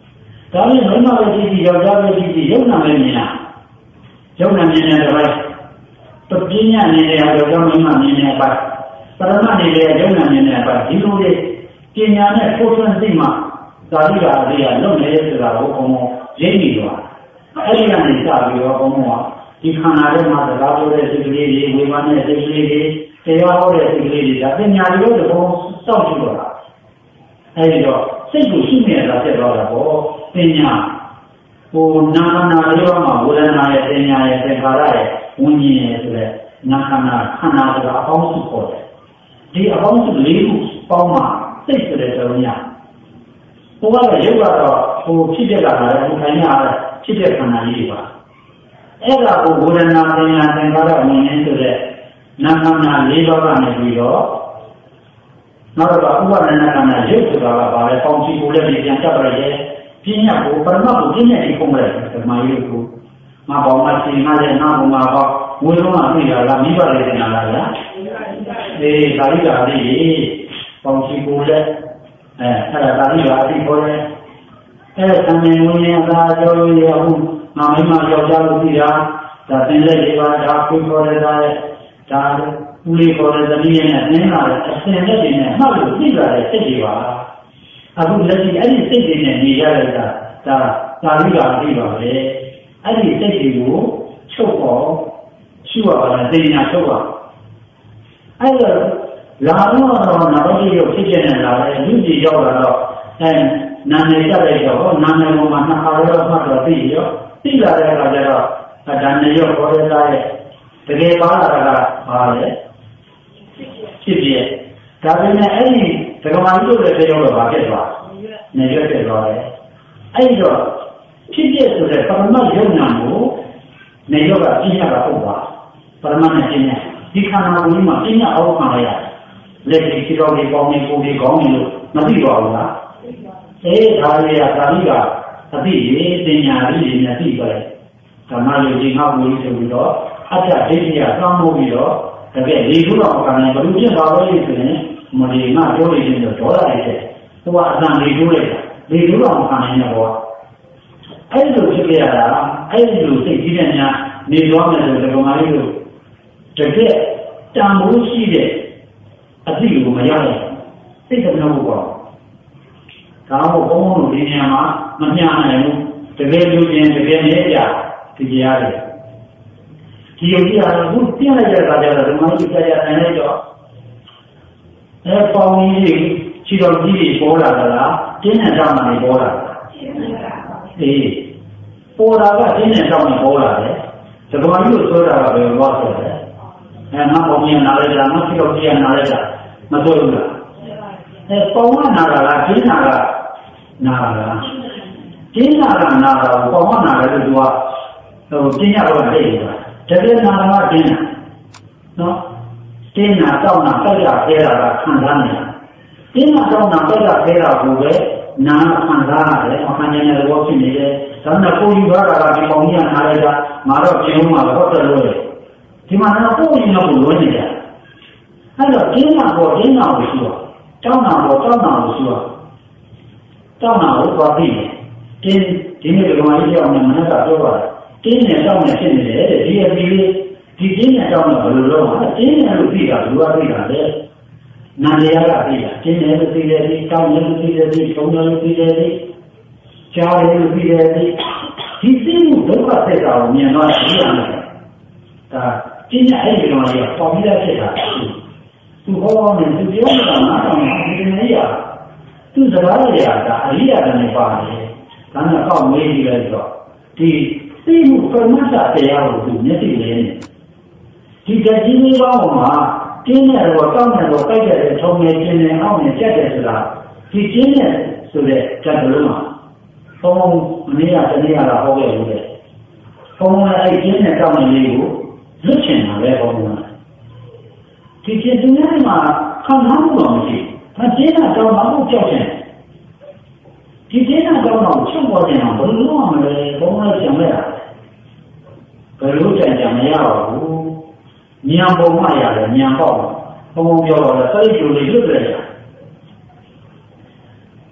ဒါနဲ့မိမပဲကြည့်ကြည့်ယောက်ျားပဲကြည့်ကြည့်ယုံနာပဲမြင်တာယုံနာမြင်တဲ့တစ်ပိုင်းပညာနေတဲ့ယောက်ျားမိန်းမမြင်တဲ့အပိုင်းပရမနေတဲ့ယုံနာမြင်တဲ့အပိုင်းဒီလိုလေးပညာနဲ့ကိုယ်ဆွမ်းသိမှသာဓုကအရိယာလုံနေတဲ့ဆိုတာကိုဘုံဘုံရင်းနေသွားအဲ့ဒီကနေစပြီးတော့ဘုံဘုံကဒီခန္ဓာထဲမှာသဘာဝတဲ့စိတ်ကလေးတွေဝေဘာနဲ့စိတ်ကလေးတွေတရားဟောတဲ့စိတ်ကလေးတွေဒါပညာတွေလို့ဘုံစောင့်ကြည့်တော့တာအဲ့ဒီတော့စိတ်ကိုရှိနေတာဖြစ်သွားတာပေါ့ပညာဟိုနာနာလေးရောမှာဝေဒနာရဲ့ပညာရဲ့သင်္ခါရရဲ့ဝิญဉ်ရဲ့ဆိုတဲ့နာခန္ဓာခန္ဓာဆိုတာအပေါင်းစုခေါ်တယ်ဒီအပေါင်းစုလေးခုပေါင်းမှစိတ်ဆိုတဲ့သဘောညာဘုရားကရုပ်ကတော့ဟိုဖြစ်ပြလာတယ်ဟိုခိုင်းရတဲ့ဖြစ်တဲ့ခန္ဓာကြီးတွေပါအဲ့ဒါကိုဝေဒနာပညာသင်္ခါရဝิญဉ်ဆိုတဲ့နာခန္ဓာလေးပါးကနေပြီးတော့နောက်တော့ဥပါဒနာခန္ဓာရုပ်ဆိုတာကဘာလဲပေါင်းစီကိုလည်းပြန်တက်ပြရဲပညာကိုပရမတ်ကိုပညာကိုပုံလိုက်ဓမ္မယုတ်ကိုမဘောင်မစီမတဲ့နာဘုံမှာပေါ့ဝေလုံးကပြရလားမိဘလေးတင်လာလားဗျာအေးဒါလိကာလေးပေါင်းစီကိုလည်းအဲအဲ့ဒါဒါလိကာအပြီးခေါ်တယ်အဲသမင်ဝိညာဉ်သာကြောရရဟုငါမိမယောက်ျားလို့ပြီးတာဒါသင်လက်လေးပါဒါကိုခေါ်ရတာဒါဦးလေးခေါ်တဲ့သမီးရဲ့နဲ့နင်းလာတဲ့အစင်လက်တွေနဲ့မှတ်လို့ပြီးလာတဲ့စိတ်တွေပါအခုလက်ရှိအဲ့ဒီစိတ်တွေနဲ့နေရတဲ့ဒါဒါသာလိကာပြီးပါပဲအဲ့ဒီစိတ်တွေကိုချုပ်အောင်ရှုရပါတယ်သိညာချုပ်ပါအဲ့တော့လာတော့နောက်တစ်ရုပ်ဖြစ်ဖြစ်နေလာတယ်လူကြီးရောက်လာတော့အဲနာမည်တက်လိုက်တော့နာမည်ပေါ်မှာနှစ်ခါတော့မှတ်တော့သိရောသိလာတဲ့အခါကျတော့ဒါနဲ့ရောက်ပေါ်ရတဲ့တကယ်ပါလာတာကပါလေဖြစ်ဖြစ်ဒါပေမဲ့အဲ့ဒီဒကမာကြီးတို့လည်းပြောတော့ဗာဖြစ်သွားနေရွက်ဖြစ်သွားတယ်အဲ့တော့ဖြစ်ဖြစ်ဆိုတဲ့ပရမတ်ယုံနာကိုနေရောကပြညာကဟုတ်ပါပရမတ်နဲ့ပြညာဒီခန္ဓာကိုယ်မှာပြညာအောက်ခံရရလက်ကြီးခြေတော်ကြီးပေါင်းနေကိုယ်ကြီးကောင်းနေလို့မသိပါဘူးလားအေးဒါလေးကသာလိကအသိရေးပညာလေးတွေနဲ့သိပါလေဓမ္မယုံကြည်ငါ့ကိုယ်ကြီးဆိုပြီးတော့အတ္တဒိဋ္ဌိကတောင်းဖို့ပြီးတော့တကယ်ဒီလိုတော့ခံနိုင်ဘယ်လိုဖြစ်ပါလဲဆိုရင်မလီငါပြောနေတယ်ဆိုတော့ဒေါသလိုက်တယ်ဟိုကအတန်လေးတိုးလိုက်တာဒီလိုတော့ခံနိုင်တယ်ဘောအဲ့လိုဖြစ်ကြရတာအဲ့လိုစိတ်ကြီးတဲ့ညာနေသွားမယ်ဆိုတော့ဒီမှာလေးတို့တကယ်တန်ဖိုးရှိတဲ့အသည့်ကိုမရနိုင်စိတ်ကနှောက်ပေါ့ဒါမှမဟုတ်ဘုံဘုံတို့ဒီနေရာမှာမမျှနိုင်ဘူးတကယ်လူချင်းတကယ်နေကြဒီကြားတယ်ဒီယုံကြည်အားကိုပြလိုက်တဲ့အခါကျတော့ဒီမှာဒီကြားရနိုင်လိုက်တော့အဲပေါင်းကြီးခြေတော်ကြီးတွေပေါ်လာတာလားတင်းနဲ့တောင်းတာတွေပေါ်လာတာအေးပေါ်လာကတင်းနဲ့တောင်းနေပေါ်လာတယ်ဒီကမာကြီးကိုဆိုတာကဘယ်လိုဆိုလဲအဲငါပေါင်းကြီးနားလိုက်တာငါခြေတော်ကြီးနားလိုက်တာမဆိုဘူးလားအဲပေါင်းကနားလာလားတင်းနာကနားလာတင်းနာကနားလာပေါင်းကနားတယ်လို့သူကဟိုတင်းရတော့သိနေတာတကယ်နာကတင်းနာနော်တင်းနာတောင်းနာတက်ရခဲတာကခံစားနေတာတင်းနာတောင်းနာတက်ရခဲတာကိုပဲနာခံစားရတယ်အခါကျရင်လည်းဖြစ်နေတယ်ဒါနဲ့ကိုယူရတာကဒီပေါင်းကြီးနားလိုက်တာငါတော့ကျင်းမှာတော့တက်လို့ဒီမှာတော့ကိုယူနေလို့လွန်းနေတယ်အဲ့တော့တင်းနာပေါ်တင်းနာကိုရှိတော့တောင်းနာပေါ်တောင်းနာကိုရှိတော့တောင်းနာကိုသွားပြီးတင်းဒီနေ့ကမှကြီးအောင်နေမနက်ကပြောပါတယ်တင်းနဲ့တောင်းနဲ့ဖြစ်နေတယ်တဲ့ဒီအပြီးဒီတင်းနဲ့တောင်းနဲ့ဘယ်လိုလုပ်မှာတင်းနဲ့လို့ပြီးတာဘယ်လိုပြီးတာလဲနာရရကပြီးတာတင်းနဲ့လို့ပြီးတယ်ဒီတောင်းနဲ့လို့ပြီးတယ်ဒီထုံးနဲ့လို့ပြီးတယ်ဒီကြားနဲ့လို့ပြီးတယ်ဒီဒီသိမှုဒုက္ခသက်တာကိုမြင်တော့ဒီရမယ်ဒါတင်းနဲ့အဲ့ဒီကောင်ကြီးကပေါ်ပြီးသားဖြစ်တာသူဟောအောင်နဲ့သူပြောနေတာနားထောင်နေတယ်ရသူစကားတွေကအရိယာတွေနဲ့ပါတယ်ဒါနဲ့ကောက်မေးကြည့်လိုက်တော့ဒီသိမှုပရမတ္ထတရားကိုသူမျက်စိလေးနဲ့ဒီတကြီးလေးပေါင်းမှာကျင်းတဲ့တော့တောင်းတဲ့တော့တိုက်တဲ့ထုံနေကျင်းနေအောင်နဲ့ကြက်တယ်ဆိုတာဒီကျင်းတဲ့ဆိုတဲ့ကြက်လုံးမှာဘုံမနေ့ကတနေ့ကတော့ဟောခဲ့လို့လေဘုံကအဲ့ကျင်းတဲ့တောင်းတဲ့လေးကိုလွတ်ချင်တာပဲဘုံကဒီကျင်းတဲ့မှာခံစားမှုတော့မရှိဘူးဒါကျင်းတဲ့တောင်းမှကြောက်တယ်ဒီကျင်းတဲ့တောင်းတော့ချုပ်ပေါ်တယ်ဘယ်လိုမှမလဲဘုံကကြံမဲ့တာဘယ်လိုကြံကြံမရပါဘူးဉာဏ်ပုံမှရတယ်ဉာဏ်ပေါ့ဘုံဘုံပြောတော့စိတ်ကြိုလေးလွတ်တယ်ဒ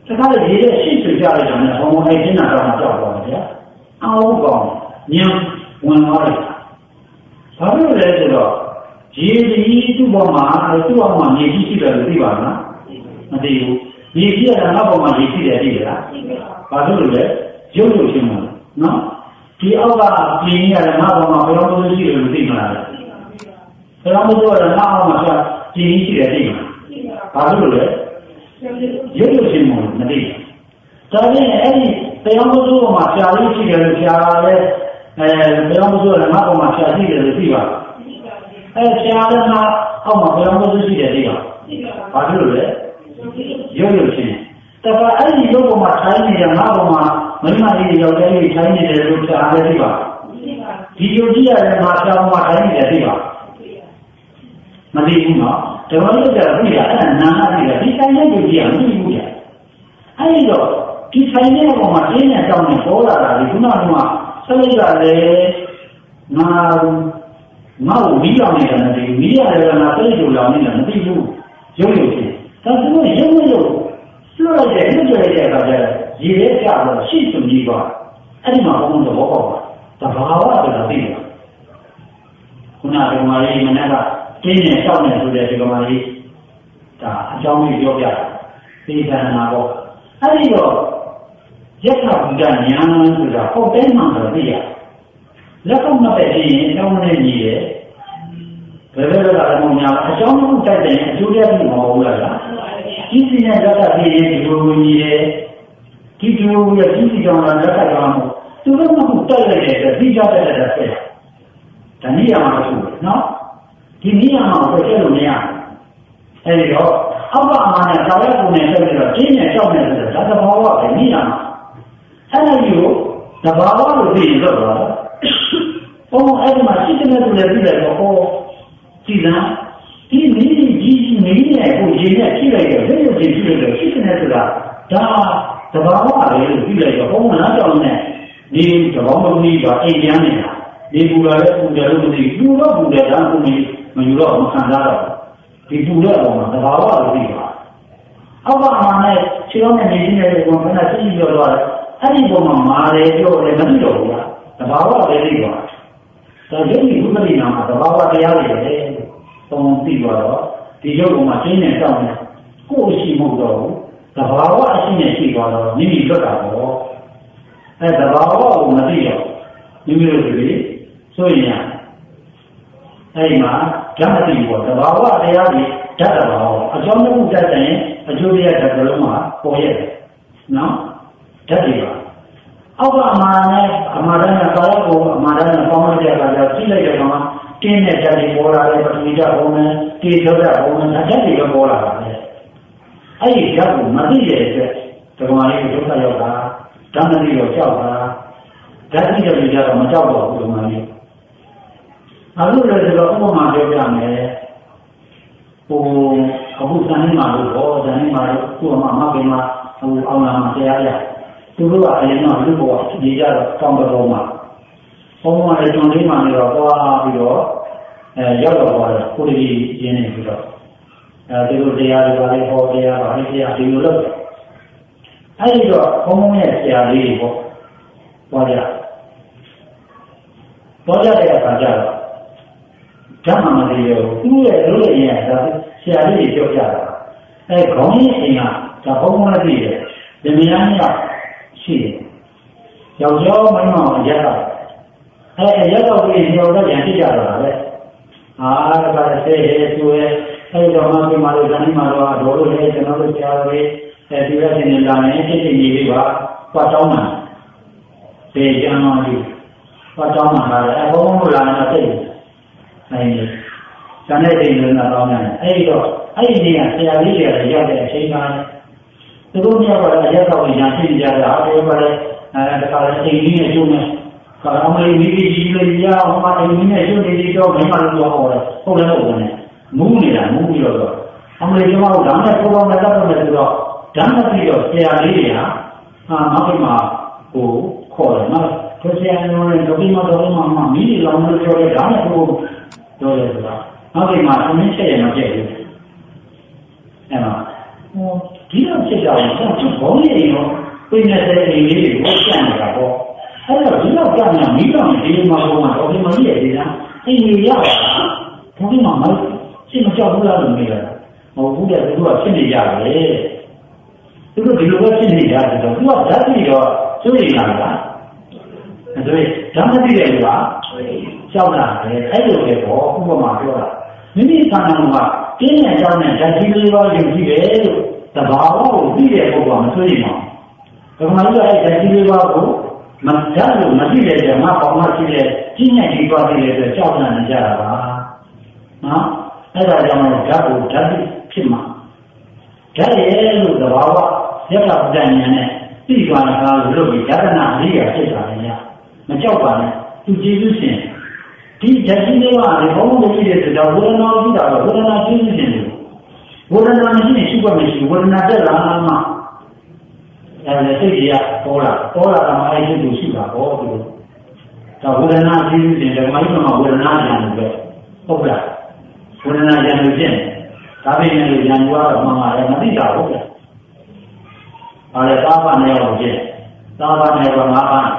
这他的爷爷细水下来讲呢，从我们经常让他叫过来的，啊，我讲娘问我的，他就来这个，爷爷一度我妈，度我妈年纪的对吧？呢，那对有，年纪的那我妈年纪的对啦，他就来有有什么？那第二个今年的那我妈不要多几个对嘛？不要多的那我妈说今年纪的对嘛？他就来。有有什么那对？咱们哎，不要不说嘛，家里几个人家嘞，呃，不要不说了，那我嘛家里的对吧？哎，家的那我嘛不要不是几个对吧？把这个有有钱，但是哎，如果嘛财力的那我嘛，没嘛的要在于财力的就家的对吧？第九几个人嘛家我嘛财力的对吧？那对吗？这个有点不一样，难啊这个，第三年就这样，对不对？还有一个，第三年我们今年上面说了了，你看什么？这个嘞，那那我米样那个那个米样那个那这就两年那这就有有些，但是我有没有说了这个这个大家也下了系统一个，哎嘛我们就不好吧，这娃娃这个对了，那这个嘛你们那个。今年上面说的这个嘛的啊，教育标标，非常那个，还有一个，一他不干娘们是个好本上的对呀，那个嘛在今年上面的你，别别别打什么娘，他上面在这就这地方过来了，今年这个今年就你，这就也经济上的这个项目，这个嘛带来的比较带来的是，但你也嘛说，喏。ဒီနည်းအောင်ကိုကျလို့မရအဲဒီတော့အောက်ကအာနဲ့တောင်ရက်ပုံနဲ့ဆက်ပြီးတော့ကျင်းနဲ့ကြောက်နေတယ်ဒါသဘာဝပဲနည်းအောင်အဲ့ဒါကြီးကိုသဘာဝလို့သိရင်တော့ဘုံအဲ့ဒီမှာရှိတဲ့လူတွေပြည့်တယ်တော့ဟောကြည်လားဒီနည်းကြီးကြီးနည်းနဲ့ကိုရင်းနဲ့ကြည့်လိုက်တော့လက်ရုပ်ကြီးကြည့်လိုက်တော့ရှိတဲ့ဆိုတာဒါသဘာဝပဲလို့ကြည့်လိုက်တော့ဘုံကလားကြောက်နေဒီသဘောမလို့ကြီးတော့အိမ်ကျန်းနေတာဒီပူလာတဲ့ပူတယ်လို့မသိဘူးပူတော့ပူတယ်ဒါကိုမယူတော့မခံရတော့ဒီပူတဲ့အပေါ်မှာသဘာဝလို့သိပါအောက်ကအမှန်နဲ့ခြေတော်နဲ့နေနေတဲ့ကောင်ကလည်းသိပြီးတော့အဲ့ဒီပုံမှာမာတယ်ပြောတယ်မသိတော့ဘူးလားသဘာဝပဲသိပါဒါရုပ်ကြီးဘုမတိနာမှာသဘာဝတရားတွေပဲပုံသိသွားတော့ဒီရုပ်ပုံမှာရှင်းနေတောင်းနေကိုယ်ရှိမှုတော့သဘာဝအရှိနဲ့ရှိသွားတော့မိမိလွတ်တာပေါ့အဲသဘာဝကိုမသိတော့မိမိတို့တွေဆိုရင်အဲ့မှာဓမ္မတိဘောသဘာဝတရားတွေဓာတ်တော်အကြောင်းတစ်ခုတတ်တဲ့အကျိုးတရားတစ်ခုလုံးမှာပေါ်ရတယ်နော်ဓာတ်တွေပါအောက်ကအမှားနဲ့အမှားနဲ့ကာယကိုအမှားနဲ့ပေါင်းလိုက်တဲ့အခါကျကြည့်လိုက်တဲ့အခါမှာတင်းတဲ့ဓာတ်တွေပေါ်လာတဲ့ပထဝီဓာတ်ပုံနဲ့တေဇောဓာတ်ပုံနဲ့ဓာတ်တွေကပေါ်လာတာပဲအဲ့ဒီဓာတ်ကိုမသိတဲ့အတွက်ဓမ္မလေးကိုဒုက္ခရောက်တာဓမ္မတိကိုကြောက်တာဓာတ်ကြီးတွေကြတော့မကြောက်တော့ဘူးဓမ္မလေးအခုလည်းဒီလိုဥပမာပြောပြမယ်ဟိုအခုဇန်နေမှာလို့ဟောဇန်နေမှာလို့ကိုယ်မှာမကိမှာဟိုအောင်လာမှာတရားရသူတို့ကအရင်ကလူ့ဘဝနေကြတော့တောင်းတော်မှာဘုံမှာလည်းကျွန်တော်လေးမှနေတော့သွားပြီးတော့အဲရောက်တော့သွားတယ်ကိုယ်ကြီးရင်းနေပြီးတော့အဲဒီလိုတရားတွေပါလေဟောတရားပါလေတရားဒီလိုလုပ်အဲဒီတော့ဘုံရဲ့ဆရာလေးပေါ့သွားကြသွားကြတဲ့အခါကျတော့ဓမ္မမလေးရောသူ့ရဲ့လို့ရရင်ဒါဆရာလေးတွေပြောပြတာအဲခေါင်းရင်းအိမ်ကဒါဘုံမသိတယ်ဗမြန်းရရှိတယ်ယောက်ျားမိန်းမအရက်တော့အဲအရက်တော့ဒီညောတော့ရန်ဖြစ်ကြတော့လေအာဒါကဆဲရဲသူရဲ့အဲဒီတော့မှဒီမှာလို့ဇာတိမှာတော့ဒေါ်လို့လည်းကျွန်တော်တို့ဆရာတွေအဲဒီရတဲ့နေလာနေဖြစ်ဖြစ်နေလေးပါပတ်တောင်းတာသေချမ်းတော်ကြီးပတ်တောင်းတာလည်းအဘုံလို့လာတော့သိတယ်အဲဒီဇာနဲ့တိန်လို့တော့များတယ်အဲဒီတော့အဲ့ဒီနေရာဆရာလေးတွေရောက်တဲ့အချိန်မှာသူတို့မြောက်ကတော့အရက်တော့ညာဖြစ်ကြတာအဲ့ဒီမှာလည်းအဲဒါကလည်းအိမ်ကြီးနဲ့ကျုံးနေကာအမလေးမိကြီးကြီးလေးရအောင်မအိမ်ကြီးနဲ့ကျုံးနေပြီးတော့မင်းမလို့ပြောဟောတယ်ဟုတ်လည်းဟုတ်တယ်မူးနေတာမူးပြီးတော့အမလေးကျွန်တော်ဓာတ်နဲ့ပုံပေါ်နဲ့တက်တော့မယ်ဆိုတော့ဓာတ်နဲ့ပြီးတော့ဆရာလေးတွေကဟာနောက်ပြီးမှဟိုခေါ်တယ်နော်သူဆရာမျိုးနဲ့တော့ပြီးမှတော့မှမမိလောင်လို့ပြောတယ်ဓာတ်နဲ့ပုံပြောတယ်ဆိုတော့နောက်ပြီးမှသမင်းချက်ရမပြည့်ဘူးအဲ့တော့ဟိုဒီလိုဖြစ်ကြအောင်ကျွန်တော်ဘုံနေရောပြင်းနေတဲ့အိမ်လေးကိုကျန်နေတာပေါ့အဲ့တော့ဒီတော့ကြာနေမိတော့ဒီမှာဘုံမှာတော့ဒီမှာကြီးရည်လားအိမ်ကြီးရပါလားဘုံမှာမစိတ်မကြောက်ဘူးလားလို့မေးတာမဟုတ်ဘူးတဲ့သူကဖြစ်နေကြတယ်သူတို့ဒီလိုပဲဖြစ်နေကြတယ်တော့သူကဓာတ်ပြီးတော့စိုးရိမ်တာလားဒါဆိုရင်ဓာတ်မသိတဲ့လူကကြောက်တာပဲအဲ့လိုပဲပေါ့ဥပမာပြောတာမိမိခန္ဓာမှာပြင်းတဲ့ကြောက်တဲ့ဓာတ်ကြီးလေးပါးယူကြည့်တယ်လို့တဘာဝကိုသိတဲ့ပုဂ္ဂိုလ်ကမစိုးရိမ်ပါဘူးဒါမှမဟုတ်အဲ့ဓာတ်ကြီးလေးပါးကိုမဓာတ်လို့မသိတဲ့ကြမှာပေါ့မှရှိတဲ့ကြီးနဲ့ကြီးသွားတဲ့အတွက်ကြောက်နေကြတာပါနော်အဲ့ဒါကြောင့်ဓာတ်ကိုဓာတ်ဖြစ်မှာဓာတ်ရဲ့လို့တဘာဝရက္ခပဒဉာဏ်နဲ့သိပါတာလို့ဒီဓာတနာအရိယာဖြစ်တာလေမကြောက်ပါနဲ့သူကျေးဇူးရှင်ဒီဓာတ်ကြီးလေးကလည်းဘုံဘုံကြီးတဲ့တော့ဝေဒနာကြည့်တာတော့ဝေဒနာကျေးဇူးရှင်တယ်ဝေဒနာမရှိရင်ရှိပါမရှိဝေဒနာတက်လာမှဒါလည်းစိတ်ကြီးကပေါ်လာပေါ်လာတာမှအဲ့ဒီလိုရှိတာပေါ့ဒီလိုဒါဝေဒနာကျေးဇူးရှင်တယ်မိုင်းမှာဝေဒနာကြံလို့ပဲဟုတ်လားဝေဒနာကြံလို့ဖြစ်ဒါပေမဲ့ဉာဏ်ကြွားတော့မှန်ပါတယ်မသိတာဟုတ်လားဒါလည်းသာပါနေအောင်ဖြစ်သာပါနေတော့ငါးပါး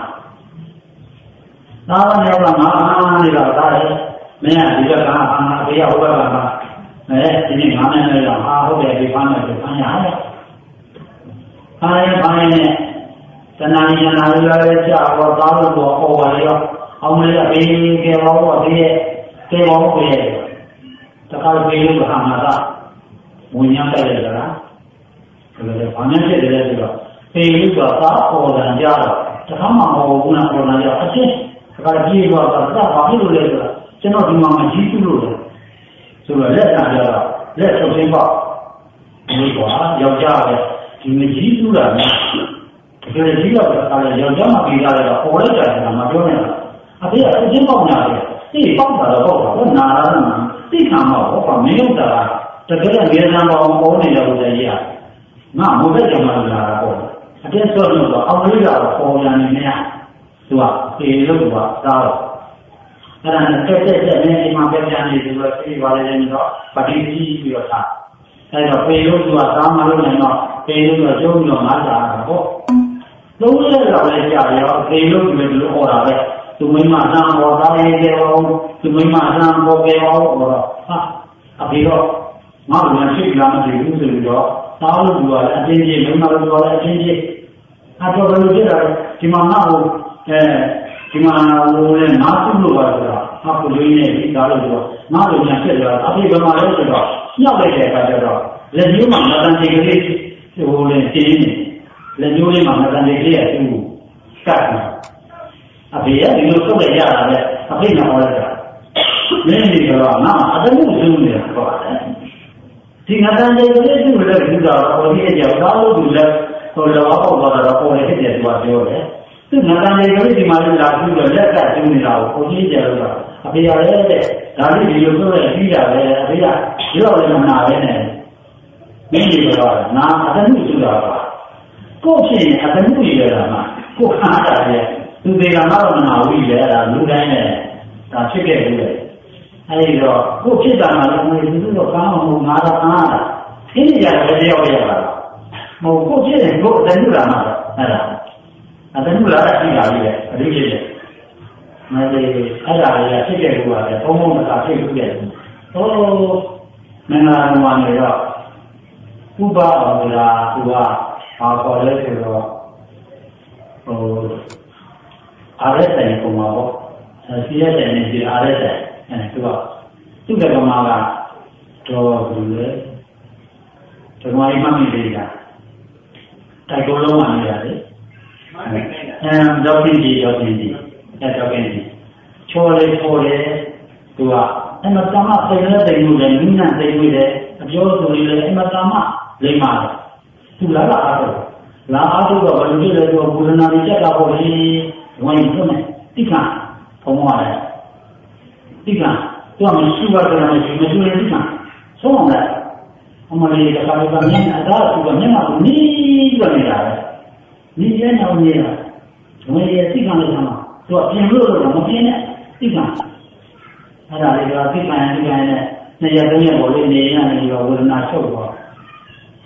သာပါနေတော့ငါးပါးနေတော့ဒါလည်းမင်းကဒီဘက်ကအာဘေးဟိုဘက်ကအဲဒီနေ့ငါးနဲ့လည်းအာဟုတ်တယ်ဒီပန်းနဲ့ဒီပန်းရတယ်အားရပါရင်တဏှာဉာဏ်လာလည်းကြာတော့သားလို့တော့ဟောပါလေရောအောင်လည်းဘေးကဲဘောတော့ဒီရဲ့ကဲဘောကိုရဲ့တခါဘေးလို့ဟာမှာကဝင်ရတဲ့ကြလားဒါလည်းဘာနဲ့ဖြစ်တယ်လဲဆိုတော့ပေလူကသာပေါ်တယ်ကြတော့တခါမှမဟုတ်ဘူးနော်ပေါ်လာကြအချင်းတခါပြေးတော့သာဘာဖြစ်လို့လဲဆိုတော့ကျွန်တော်ဒီမှာမကြီးစုလို့ဆိုတော့လက်တာကြတော့လက်ထုတ်သိမ်းပေါ့ဒီကွာယောက်ျားပဲဒီမကြီးစုတာနဲ့ဒီလိုကြီးတော့ဒါလည်းယောက်ျားမှပြေးရတယ်တော့ပေါ်လိုက်တယ်ဆိုတာမပြောနဲ့အဖေကထုတ်သိမ်းပေါ့ညာတယ်သိပေါက်တာတော့ပေါ့ဘာနာလာတာသိခံမှာပေါ့ဘာမင်းတို့တာတကယ်လည်းနေရာပေါင်းပေါ်နေတယ်လို့လည်းရငါမဟုတ်တဲ့ကြောင့်မှလာတာပေါ့အတင်းစောလို့တော့အောက်လေးကတော့ပေါ်လာနေနေရသူကပေလို့ကသားတော့အဲ့ဒါနဲ့တက်တက်တက်နေအိမ်မှာပြပြနေပြီးတော့ပြေးပါလေနေတော့ပတိကြီးပြီးတော့သားအဲ့တော့ပေလို့ကသားမလို့နေတော့ပေလို့တော့ကျုံးပြီးတော့ငါလာတာပေါ့လုံးဝလည်းတော့လည်းကြာရောပေလို့ဒီလိုဟောတာပဲသူမိမဆန်းပေါ်သားရေးတယ်အောင်သူမိမဆန်းပေါ်ပြေအောင်ဟောတော့ဟာအပြီးတော့ငါ့ကိုရှိလာမှဒီလိုဆိုပြီးတော့သားလို့ပြောတယ်အချင်းချင်းမိမလို့ပြောတယ်အချင်းချင်းအတော့ဘယ်လိုဖြစ်တာလဲဒီမှာငါ့ကိုအဲဒီမှာဟိုလည်းငါသူ့လို့ပါဆိုတာအကူလေးနဲ့ဒီသားလို့ပြောငါ့လိုညာဖြစ်လာအဖေကမှလည်းဆိုတော့ညှောက်လိုက်တဲ့အခါကျတော့လက်ညှိုးမှာမတန်ချိန်ကလေးဟိုလည်းတင်းနေလက်ညှိုးလေးမှာမတန်ချိန်ကလေးကသူ့ကတ်နေအဖေကဒီလိုထုတ်လိုက်ရတာလေအဖေကဟောလိုက်တာမင်းဒီကတော့ငါအတမှုစုံနေတာပေါ့ဒီငါတန်ချိန်ကလေးသူ့လည်းသူ့တော့ဟိုကြီးကြောက်သားလို့သူလည်းဟိုလောပေါက်သွားတာတော့ပေါ်နေဖြစ်တယ်သူကပြောတယ်သူငါတန်ချိန်ကလေးဒီမှာလည်းလာပြီးတော့လက်ကကျင်းနေတာကိုကိုကြီးကြလို့အဖေရလည်းတဲ့ဒါလေးဒီလိုဆိုရဲပြီးတာပဲအဖေကဒီတော့လည်းမနာပဲနဲ့မင်းဒီကတော့ငါအတမှုစုတာပါကို့ဖြစ်ရင်အတမှုရတာမှာကိုခါတာလေသူတွေကငါ့တော့မနာဘူးလေအဲ့ဒါလူတိုင်းနဲ့ဒါဖြစ်ခဲ့ဘူးလေအဲဒီတော့ကိုဖြစ်တာမှလည်းသူတို့ကောင်းအောင်ငါတော့အားတာသိနေရတယ်တယောက်ရပါတော့မဟုတ်ကိုဖြစ်ရင်ကိုအတမှုလာမှာအဲ့ဒါအတမှုလာတာရှိတာလေအဓိဖြစ်တယ်မလေးအဲ့ဒါလည်းဖြစ်ခဲ့ဘူးပါလေဘုံဘုံကဖြစ်ဘူးခဲ့တယ်ဟိုမင်္ဂလာတော်နေတော့ဥပအောင်လာသူကဘာခေါ်လဲဆိုတော့ဟိုအားရတဲ့ပုံမှာပေါ့စီးရတဲ့နေစီအားရတဲ့အဲသူကသူ့ကကမာကတော့ဘူးလေဓမ္မရိမှတ်မိသေးတာတိုက်ကုန်လုံးဝင်နေရတယ်အဲတော့ပြင်ကြီးတော့ပြင်ကြီးအဲတော့ပြင်ကြီးချိုးလေးချိုးလေးသူကအဲ့မှာသမသိနေတယ်လို့လည်းမိနာသိနေတယ်အပြောဆိုလေးလည်းအဲ့မှာသမလိမ့်ပါတယ်သူလာတာအားတော့လာအားတော့ဘယ်လိုလဲဆိုဘူရဏာကြီးချက်တာပေါ့လေဝင်ထုံးတယ်တိခါဖုံးရတယ်တိခါသူကမရှိပါတော့မရှိမရှိနေတိခါဆုံးအောင်လားအမလေးကခါတော့မျက်နှာသားသူကမျက်နှာကိုနီးပြီးနေတာပဲနီးရဲအောင်နေတာဝင်ရတိခါလို့ဆမ်းမှာသူကပြင်လို့တော့မပြင်နဲ့တိခါအဲ့ဒါလေးကတိခါတိခါနဲ့နေရာသုံးရက်ပေါ်လေးနေရနေပြီးတော့ဝေဒနာချုပ်သွား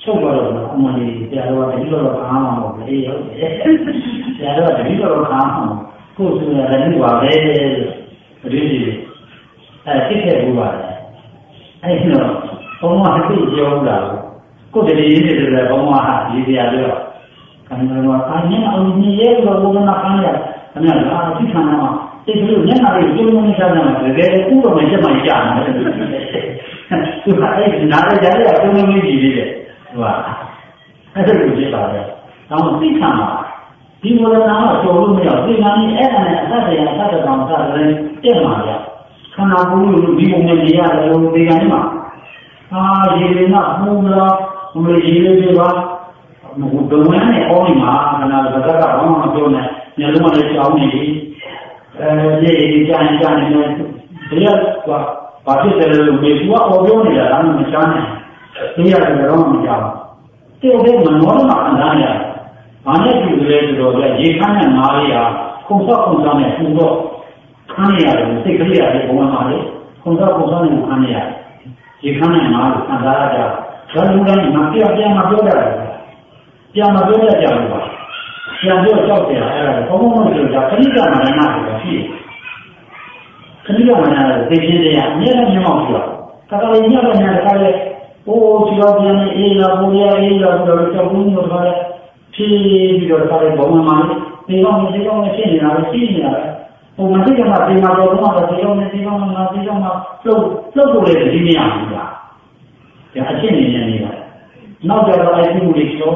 ချုပ်တော့အမှန်ကြီးဆရာတော်ကတတိတော်ခါမှမဟုတ်ဘူးအေးဟုတ်တယ်ဆရာတော်ကတတိတော်ခါမှကိုယ်ဆိုရတယ်ဒီပါပဲတတိကြီးအဲသိခဲ့ဘူးပါလေအဲ့တော့ဘုံမအသိပြောတာကိုယ်တတိကြီးတွေလည်းဘုံမဟာဒီဆရာပြောခံရတော့အရင်အမြင်ရဲ့ဘုံနာခံရအများလားသိခံမှာဒီလိုညနာလေးကျုံနေကြတယ်တကယ်ဥပမာချက်မှကြာတယ်သူကအဲ့နားရကြရအုံးလုံးကြီးကြီးလေးတယ်ဟုတ်ပါအဲ့ဒါကိုကြည့်ပါလေတောင်းသိခံမှာဒီမောလနာကကျော်လို့မရဘူးဒီနာကြီးအဲ့ဒါနဲ့အသက်တရားအသက်တောင်စားတယ်တက်မှာရခန္ဓာကိုယ်လို့ဒီပုံနဲ့နေရတယ်လို့ဒီကနေ့မှာအာရေရင်းကပူလာမလို့ရေလေးတွေပါမဟုတ်ဘယ်ဝင်နဲ့အောင်းနေမှာခန္ဓာကကဘာမှမပြောနဲ့ညလုံးမလေးကြောင်းနေပြီအဲဒီကြမ်းကြမ်းနေတယ်တရားကဘာဖြစ်တယ်လို့မေးသူကအော်ပြောနေတာဒါမှမချမ်းနဲ့တရားကတော့မကြောက်တဲ့ဘက်မှာနောမှာအနားရဘာနဲ့ပြုလဲဆိုတော့ရေခမ်းနဲ့ငါးလေးဟာခုံစောက်ခုံစောက်နဲ့ပူတော့ခမ်းရတယ်စိတ်ကလေးရတယ်ဘုံမှာလေခုံစောက်ခုံစောက်နဲ့ခမ်းရတယ်ရေခမ်းနဲ့ငါးကိုခံစားရကြဒါလူတိုင်းမပြပြမပြောကြတယ်ပြန်မပြောကြကြဘူးပါပြန်ပြောကြောက်တယ်အဲ့ဒါဘုံဘုံဆိုကြခဏကမှလည်းနားတယ်ရှိခဏကမှလည်းသိချင်းတရားအများကြီးမျက်မှောက်ပြောတာကလေးညတော့ညတခါလေအိုးချီတော့ပြန်အေးလာဘုရားအေးလာဆိုတော့ကြောက်ဘူးလို့ပြောတယ်ဖြည်းပြီးတော့တခါလေဘုံမှာလေဒီကောင်ဒီကောင်နဲ့ရှင်းနေတာလေရှင်းနေတာပဲဟိုမသိကမှဒီမှာတော့တော့ဒီကောင်နဲ့ဒီကောင်နဲ့ဒီကောင်နဲ့လှုပ်လှုပ်လို့လေဒီမရဘူးကွာဒါအချင်းနေနေနေတာနောက်ကြတော့အဲ့ဒီမှုတွေကျော်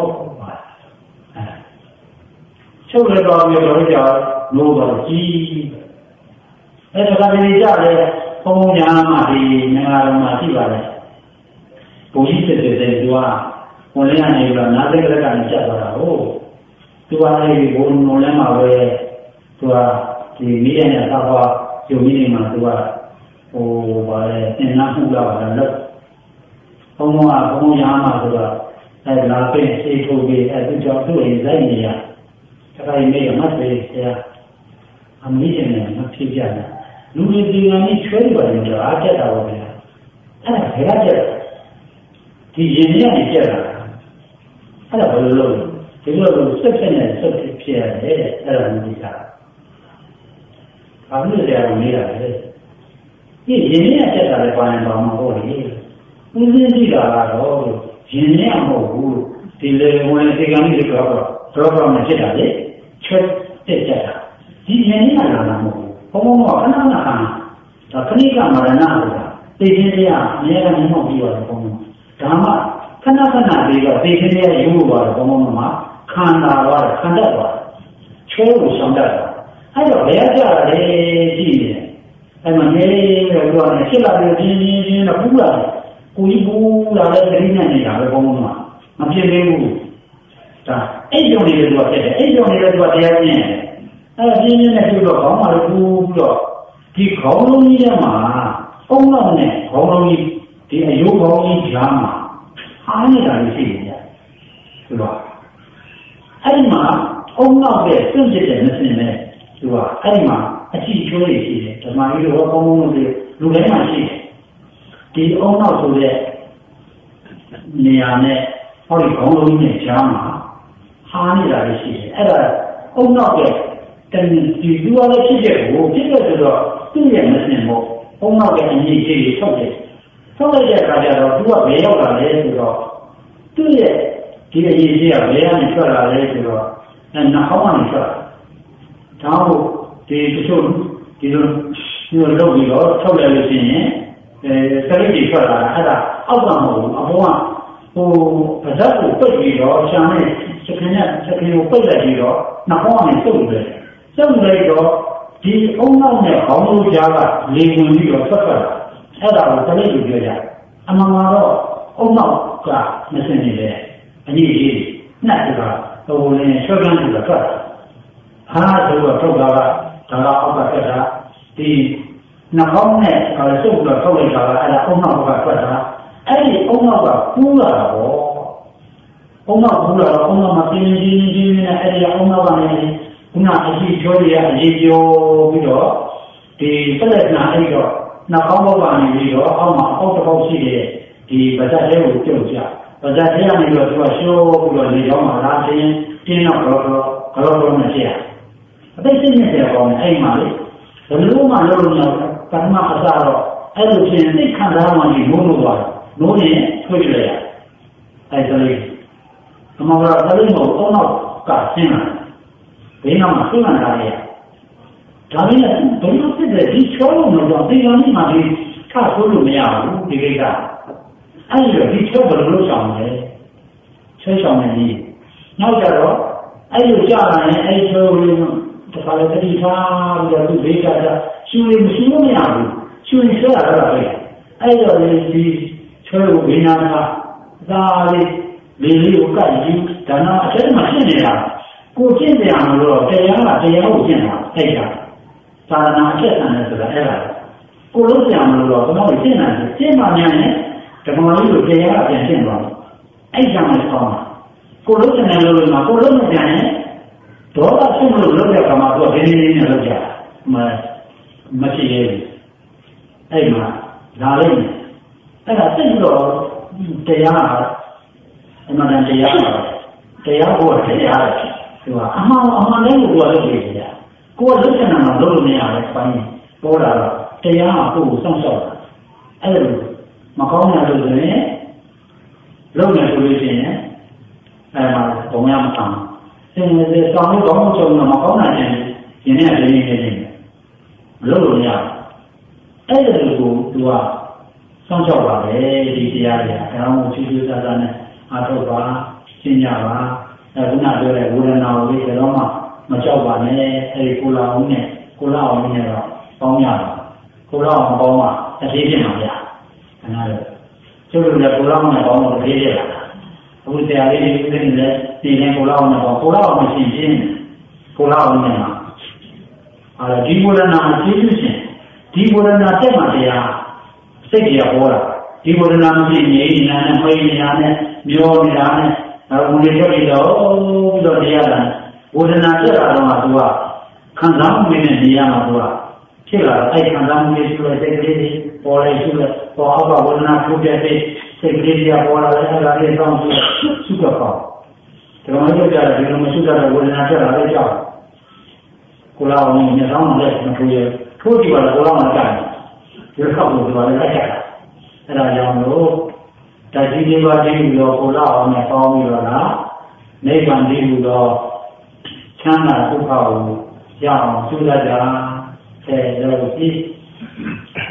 ချုပ်ရတော့မျိုးတော့ကြာလို့တော့ကြီးအဲ့ဒါကလေးကြတယ်ဘုံဘုံညာမှာဒီငါတော်မှာရှိပါတယ်ဘုံကြီးစစ်စစ်တဲ့သူကဝင်လင်းကနေပြီးတော့နားသိကလကနေချက်သွားတာဟုတ်သူကအဲ့ဒီဘုံလုံးလမ်းမှာပဲသူကဒီမိရနဲ့သာသွားယုံမိနေမှာသူကဟိုဗါလဲသင်္နာမှုလာတာလို့ဘုံဘုံကဘုံဘုံညာမှာသူကအဲ့လာပင်အေးထုတ်ပြီးအဲ့သူကြောင့်သူ့ရင်ဇိုက်နေရတခါရင်လည်းမတ်သေးဆရာအမေရင်လည်းမဖြစ်ကြဘူးလူတွေဒီကနေ့ချွဲပါတယ်ကြအားကျတာပါဗျာအဲ့ဒါဘယ်ကကျက်ဒီရင်ကြီးကနေကျက်တာအဲ့ဒါဘယ်လိုလုပ်ဒီလိုလိုစက်ဖြစ်နေစက်ဖြစ်ရတယ်အဲ့ဒါမျိုးကြီးတာဘာလို့လဲရမေးတာလဲဒီရင်ကြီးကကျက်တာလည်းဘာနဲ့ဘာမှမဟုတ်လေဦးစင်းကြည့်တာကတော့ရင်ကြီးမဟုတ်ဘူးဒီလေဝင်ဒီကနေ့ကတော့တော့တော့မဖြစ်တာလေချက်တက်ကြတာဒီရင်ကြီးကလာတာမဟုတ်ဘူးဘုံဘုံကခဏခဏခဏဒါခဏကမရဏဆိုတာသိချင်းတရားအများကမျက်မှောက်ပြီးတော့ဘုံဘုံဒါမှခဏခဏလေးတော့သိချင်းတရားရုပ်လို့တော့ဘုံဘုံမှာခန္ဓာတော့ခန္ဓာတော့ချဲကိုဆောင်တတ်တာအဲ့တော့ဘယ်ကြရလဲကြည့်နေအဲ့မှာနေတော့တော့ဖြစ်လာပြီးပြင်းပြင်းပြင်းတော့ပူလာကိုကြီးပူလာတဲ့ခရီးနဲ့နေတာပဲဘုံဘုံမှာမပြင်းသေးဘူးဒါအဲ့ကြောင့်နေလို့တော့ဖြစ်တယ်အဲ့ကြောင့်နေလို့တော့တရားပြင်းတယ်အဲ့ပြင်းပြင်းနဲ့ပြုတော့ခေါင်းမှာလည်းပူပြီးတော့ဒီခေါင်းလုံးကြီးထဲမှာအုံနောက်နဲ့ခေါင်းလုံးကြီးဒီအယုခေါင်းကြီးကြားမှာအားနေတာလေးရှိနေတယ်ဆိုတော့အဲ့ဒီမှာအုံနောက်ရဲ့စွန့်ဖြစ်တဲ့မစင်နဲ့သူကအဲ့ဒီမှာအကြည့်ချိုးရရှိတယ်ဓမ္မကြီးတို့ကောင်းကောင်းလို့လူတိုင်းမှာရှိတယ်ဒီအုံနောက်ဆိုတဲ့နေရာနဲ့ဟောဒီခေါင်းလုံးကြီးနဲ့ကြားမှာအားနေတာလေးရှိတယ်အဲ့ဒါအုံနောက်ရဲ့တန်ဒီလူရတဲ့ဖြစ်တဲ့ကိုဖြစ်တဲ့ဆိုတော့သူ့ရဲ့မစင်ပေါ့အုံနောက်ရဲ့အညီကြီးတွေထုတ်တယ်ထုတ်လိုက်တဲ့အခါကျတော့သူကဘယ်ရောက်လာလဲဆိုတော့သူ့ရဲ့ဒီအညီကြီးကဘယ်ကနေထွက်လာလဲဆိုတော့အဲနှာခေါင်းကနေထွက်ဒါဟုတ်ဒီတချို့ဒီလိုဒီလိုလုပ်ပြီးတော့ထုတ်လိုက်လို့ရှိရင်အဲစရိတ်ကြီးထွက်လာတာအဲ့ဒါအောက်ကမဟုတ်ဘူးအပေါ်ကဟိုပါဇက်ကိုပိတ်ပြီးတော့ရှာနေစခင်ရစခင်ကိုပိတ်လိုက်ပြီးတော့နှာခေါင်းကနေစုပ်တယ်စုပ်လိုက်တော့ဒီအုံနောက်နဲ့ခေါင်းလုံးကြားကလေဝင်ပြီးတော့ထွက်ထွက်လာအဲ့ဒါကိုစရိတ်ကိုပြောကြအမှန်မှာတော့အုံနောက်ကမစင်နေတယ်အညီကြီးနှက်ပြီးတော့ဟိုလည်းဆွဲကန်းပြီးတော့ထွက်ဟာဆိုတော့ထုတ်တာကဒါကအောက်ကတက်တာဒီနှာခေါင်းနဲ့စုပ်ပြီးတော့ထုတ်လိုက်တာကအဲ့ဒါအုံနောက်ကထွက်တာအဲ့ဒီအုံနောက်ကပူးလာတာပေါ့အုံနောက်ပူးလာတော့အုံနောက်မှာပြင်းပြင်းပြင်းပြင်းနဲ့အဲ့ဒီအုံနောက်ကနေခုနအရှိချိုးရအရေးပြောပြီးတော့ဒီဆက်လက်နာအဲ့တော့နှာခေါင်းဘောက်ကနေပြီးတော့အောက်မှာအောက်တစ်ပေါက်ရှိတဲ့ဒီဗဇက်လေးကိုပြုတ်ကြဘာသာတရားနဲ့တော့သူကရှိုးပြီးတော့လေကြောင်းမှာလာခြင်းတင်းတော့တော့တော့တော့မဖြစ်ရအသိစိတ်နဲ့ပြောင်းအဲ့မှာလေဘယ်လိုမှလုပ်လို့မရပထမအစားတော့အဲ့လိုဖြစ်သိခံစားမှဒီမိုးလို့သွားနိုးနေထွက်ကြရအဲ့ဒါလေးအမှန်ကတော့တလေးမဟုတ်အောက်နောက်ကဆင်းလာဘေးနောက်မှာဆင်းလာတာလေဒါနဲ့ဘယ်လိုဖြစ်လဲဒီချောလို့တော့ဒီကနေ့မှဒီခါဆိုလို့မရဘူးဒီကိစ္စအဲ့ဒီတော့ဒီချောဘယ်လိုလုပ်ဆောင်လဲချောဆောင်နေပြီနောက်ကြတော့အဲ့လိုကြာလာရင်အဲ့ချောလေးတခါလေတတိထားပြီးတော့သူဘေးကကြရှင်ရင်မရှိလို့မရဘူးရှင်ရင်ဆွဲရတာပဲအဲ့တော့ဒီချောကိုဘေးနာကဒါလေးလေးလေးကိုကပ်ယူဒါနာအထက်မှာရှင်းနေတာကိုကျင့်တယ်အောင်လို့တရားကတရားကိုကျင့်တာအဲ့ဒါသာသနာအချက်ဆန်တယ်ဆိုတာအဲ့ဒါကိုလုံးကြံလို့တော့ကျွန်တော်ကျင့်တာကျင့်မှများနဲ့ဓမ္မလေးကိုတရားအပြန်ကျင့်သွားတယ်အဲ့ဒါမှဆောင်းတာကိုလုံးကြံတယ်လို့လို့မှာကိုလုံးမကြံနဲ့ဒေါသဖြစ်လို့လုပ်တဲ့ကမှာတော့ဒီနေ့လေးနဲ့လုပ်ကြတာမမရှိသေးဘူးအဲ့မှာဒါလေးအဲ့ဒါသိတော့တရားအမှန်တရားတရားဟောတရားသူကအမှန်အမှန်လေးကိုပြောလို့ပြည့်တယ်ကိုယ်လုံးချင်တာမှလုပ်လို့မရဘူးပိုင်းပေါ်လာတော့တရားကကိုယ်ကိုစောင့်ရှောက်တာအဲ့လိုမကောင်းတာလို့ဆိုရင်လုပ်နေဆိုလို့ရှိရင်အဲ့မှာဘုံရမဆောင်သင်တဲ့စောင့်လို့ကောင်းချုပ်တော့မကောင်းတာချင်းရင်းနဲ့ရင်းနေနေတယ်မလုပ်လို့မရဘူးအဲ့ဒါကိုသူကစောင့်ရှောက်ပါပဲဒီတရားတွေအကောင်းကိုချီးကျူးစားစားနဲ့အားထုတ်ပါရှင်းကြပါအဲခုနပြောတဲ့ဝေဒနာကိုဘယ်တော့မှမကြောက်ပါနဲ့အဲဒီကိုလာအောင်နဲ့ကိုလာအောင်နဲ့တော့ပေါင်းရပါကိုလာအောင်ပေါင်းမှအသေးဖြစ်မှာဗျာခဏတော့ကျိုးလို့လည်းကိုလာအောင်နဲ့ပေါင်းတော့အသေးဖြစ်လာတာအခုတရားလေးတွေသိနေလဲဒီနဲ့ကိုလာအောင်နဲ့ပေါင်းကိုလာအောင်ရှင်းရှင်းကိုလာအောင်နဲ့မှာအဲဒီဝေဒနာအသေးဖြစ်ရှင်ဒီဝေဒနာတက်မှတရားစိတ်ကြီးဟောတာဒီဝေဒနာမဖြစ်နေနေတာနဲ့မှိနေတာနဲ့မျောနေတာနဲ့ဘုရားပြောပြီးတော့ပြီးတော့တရားလာဝေဒနာတက်လာတော့မှသူကခံစားမှုနဲ့နေရမှာသူကဖြစ်လာအဲ့ခံစားမှုတွေရှိတဲ့စိတ်ကလေးတွေပေါ်လာရှိတဲ့ပေါ်အောက်ကဝေဒနာထုတ်တဲ့စိတ်ကလေးတွေပေါ်လာတဲ့အဲ့ဒါလေးတောင်းပြီးစုကပေါ့ဒီလိုမျိုးကြတယ်ဒီလိုမရှိတဲ့ဝေဒနာတက်လာတဲ့ကြောင့်ကိုလာအောင်ညောင်းတဲ့မထိုးရထိုးကြည့်ပါလားကိုလာအောင်ကြတယ်ဒီခောက်လို့ပြောလိုက်ကြတာအဲ့ဒါကြောင့်လို့တတိယပါးတည်းပြီးတော့ကိုလာအောင်နဲ့ပေါင်းပြီးတော့လားနိဗ္ဗာန်တည်းပြီးတော့ချမ်းသာဒုက္ခကိုရအောင်ကျူးလိုက်တာအဲဒါကိုကြည့်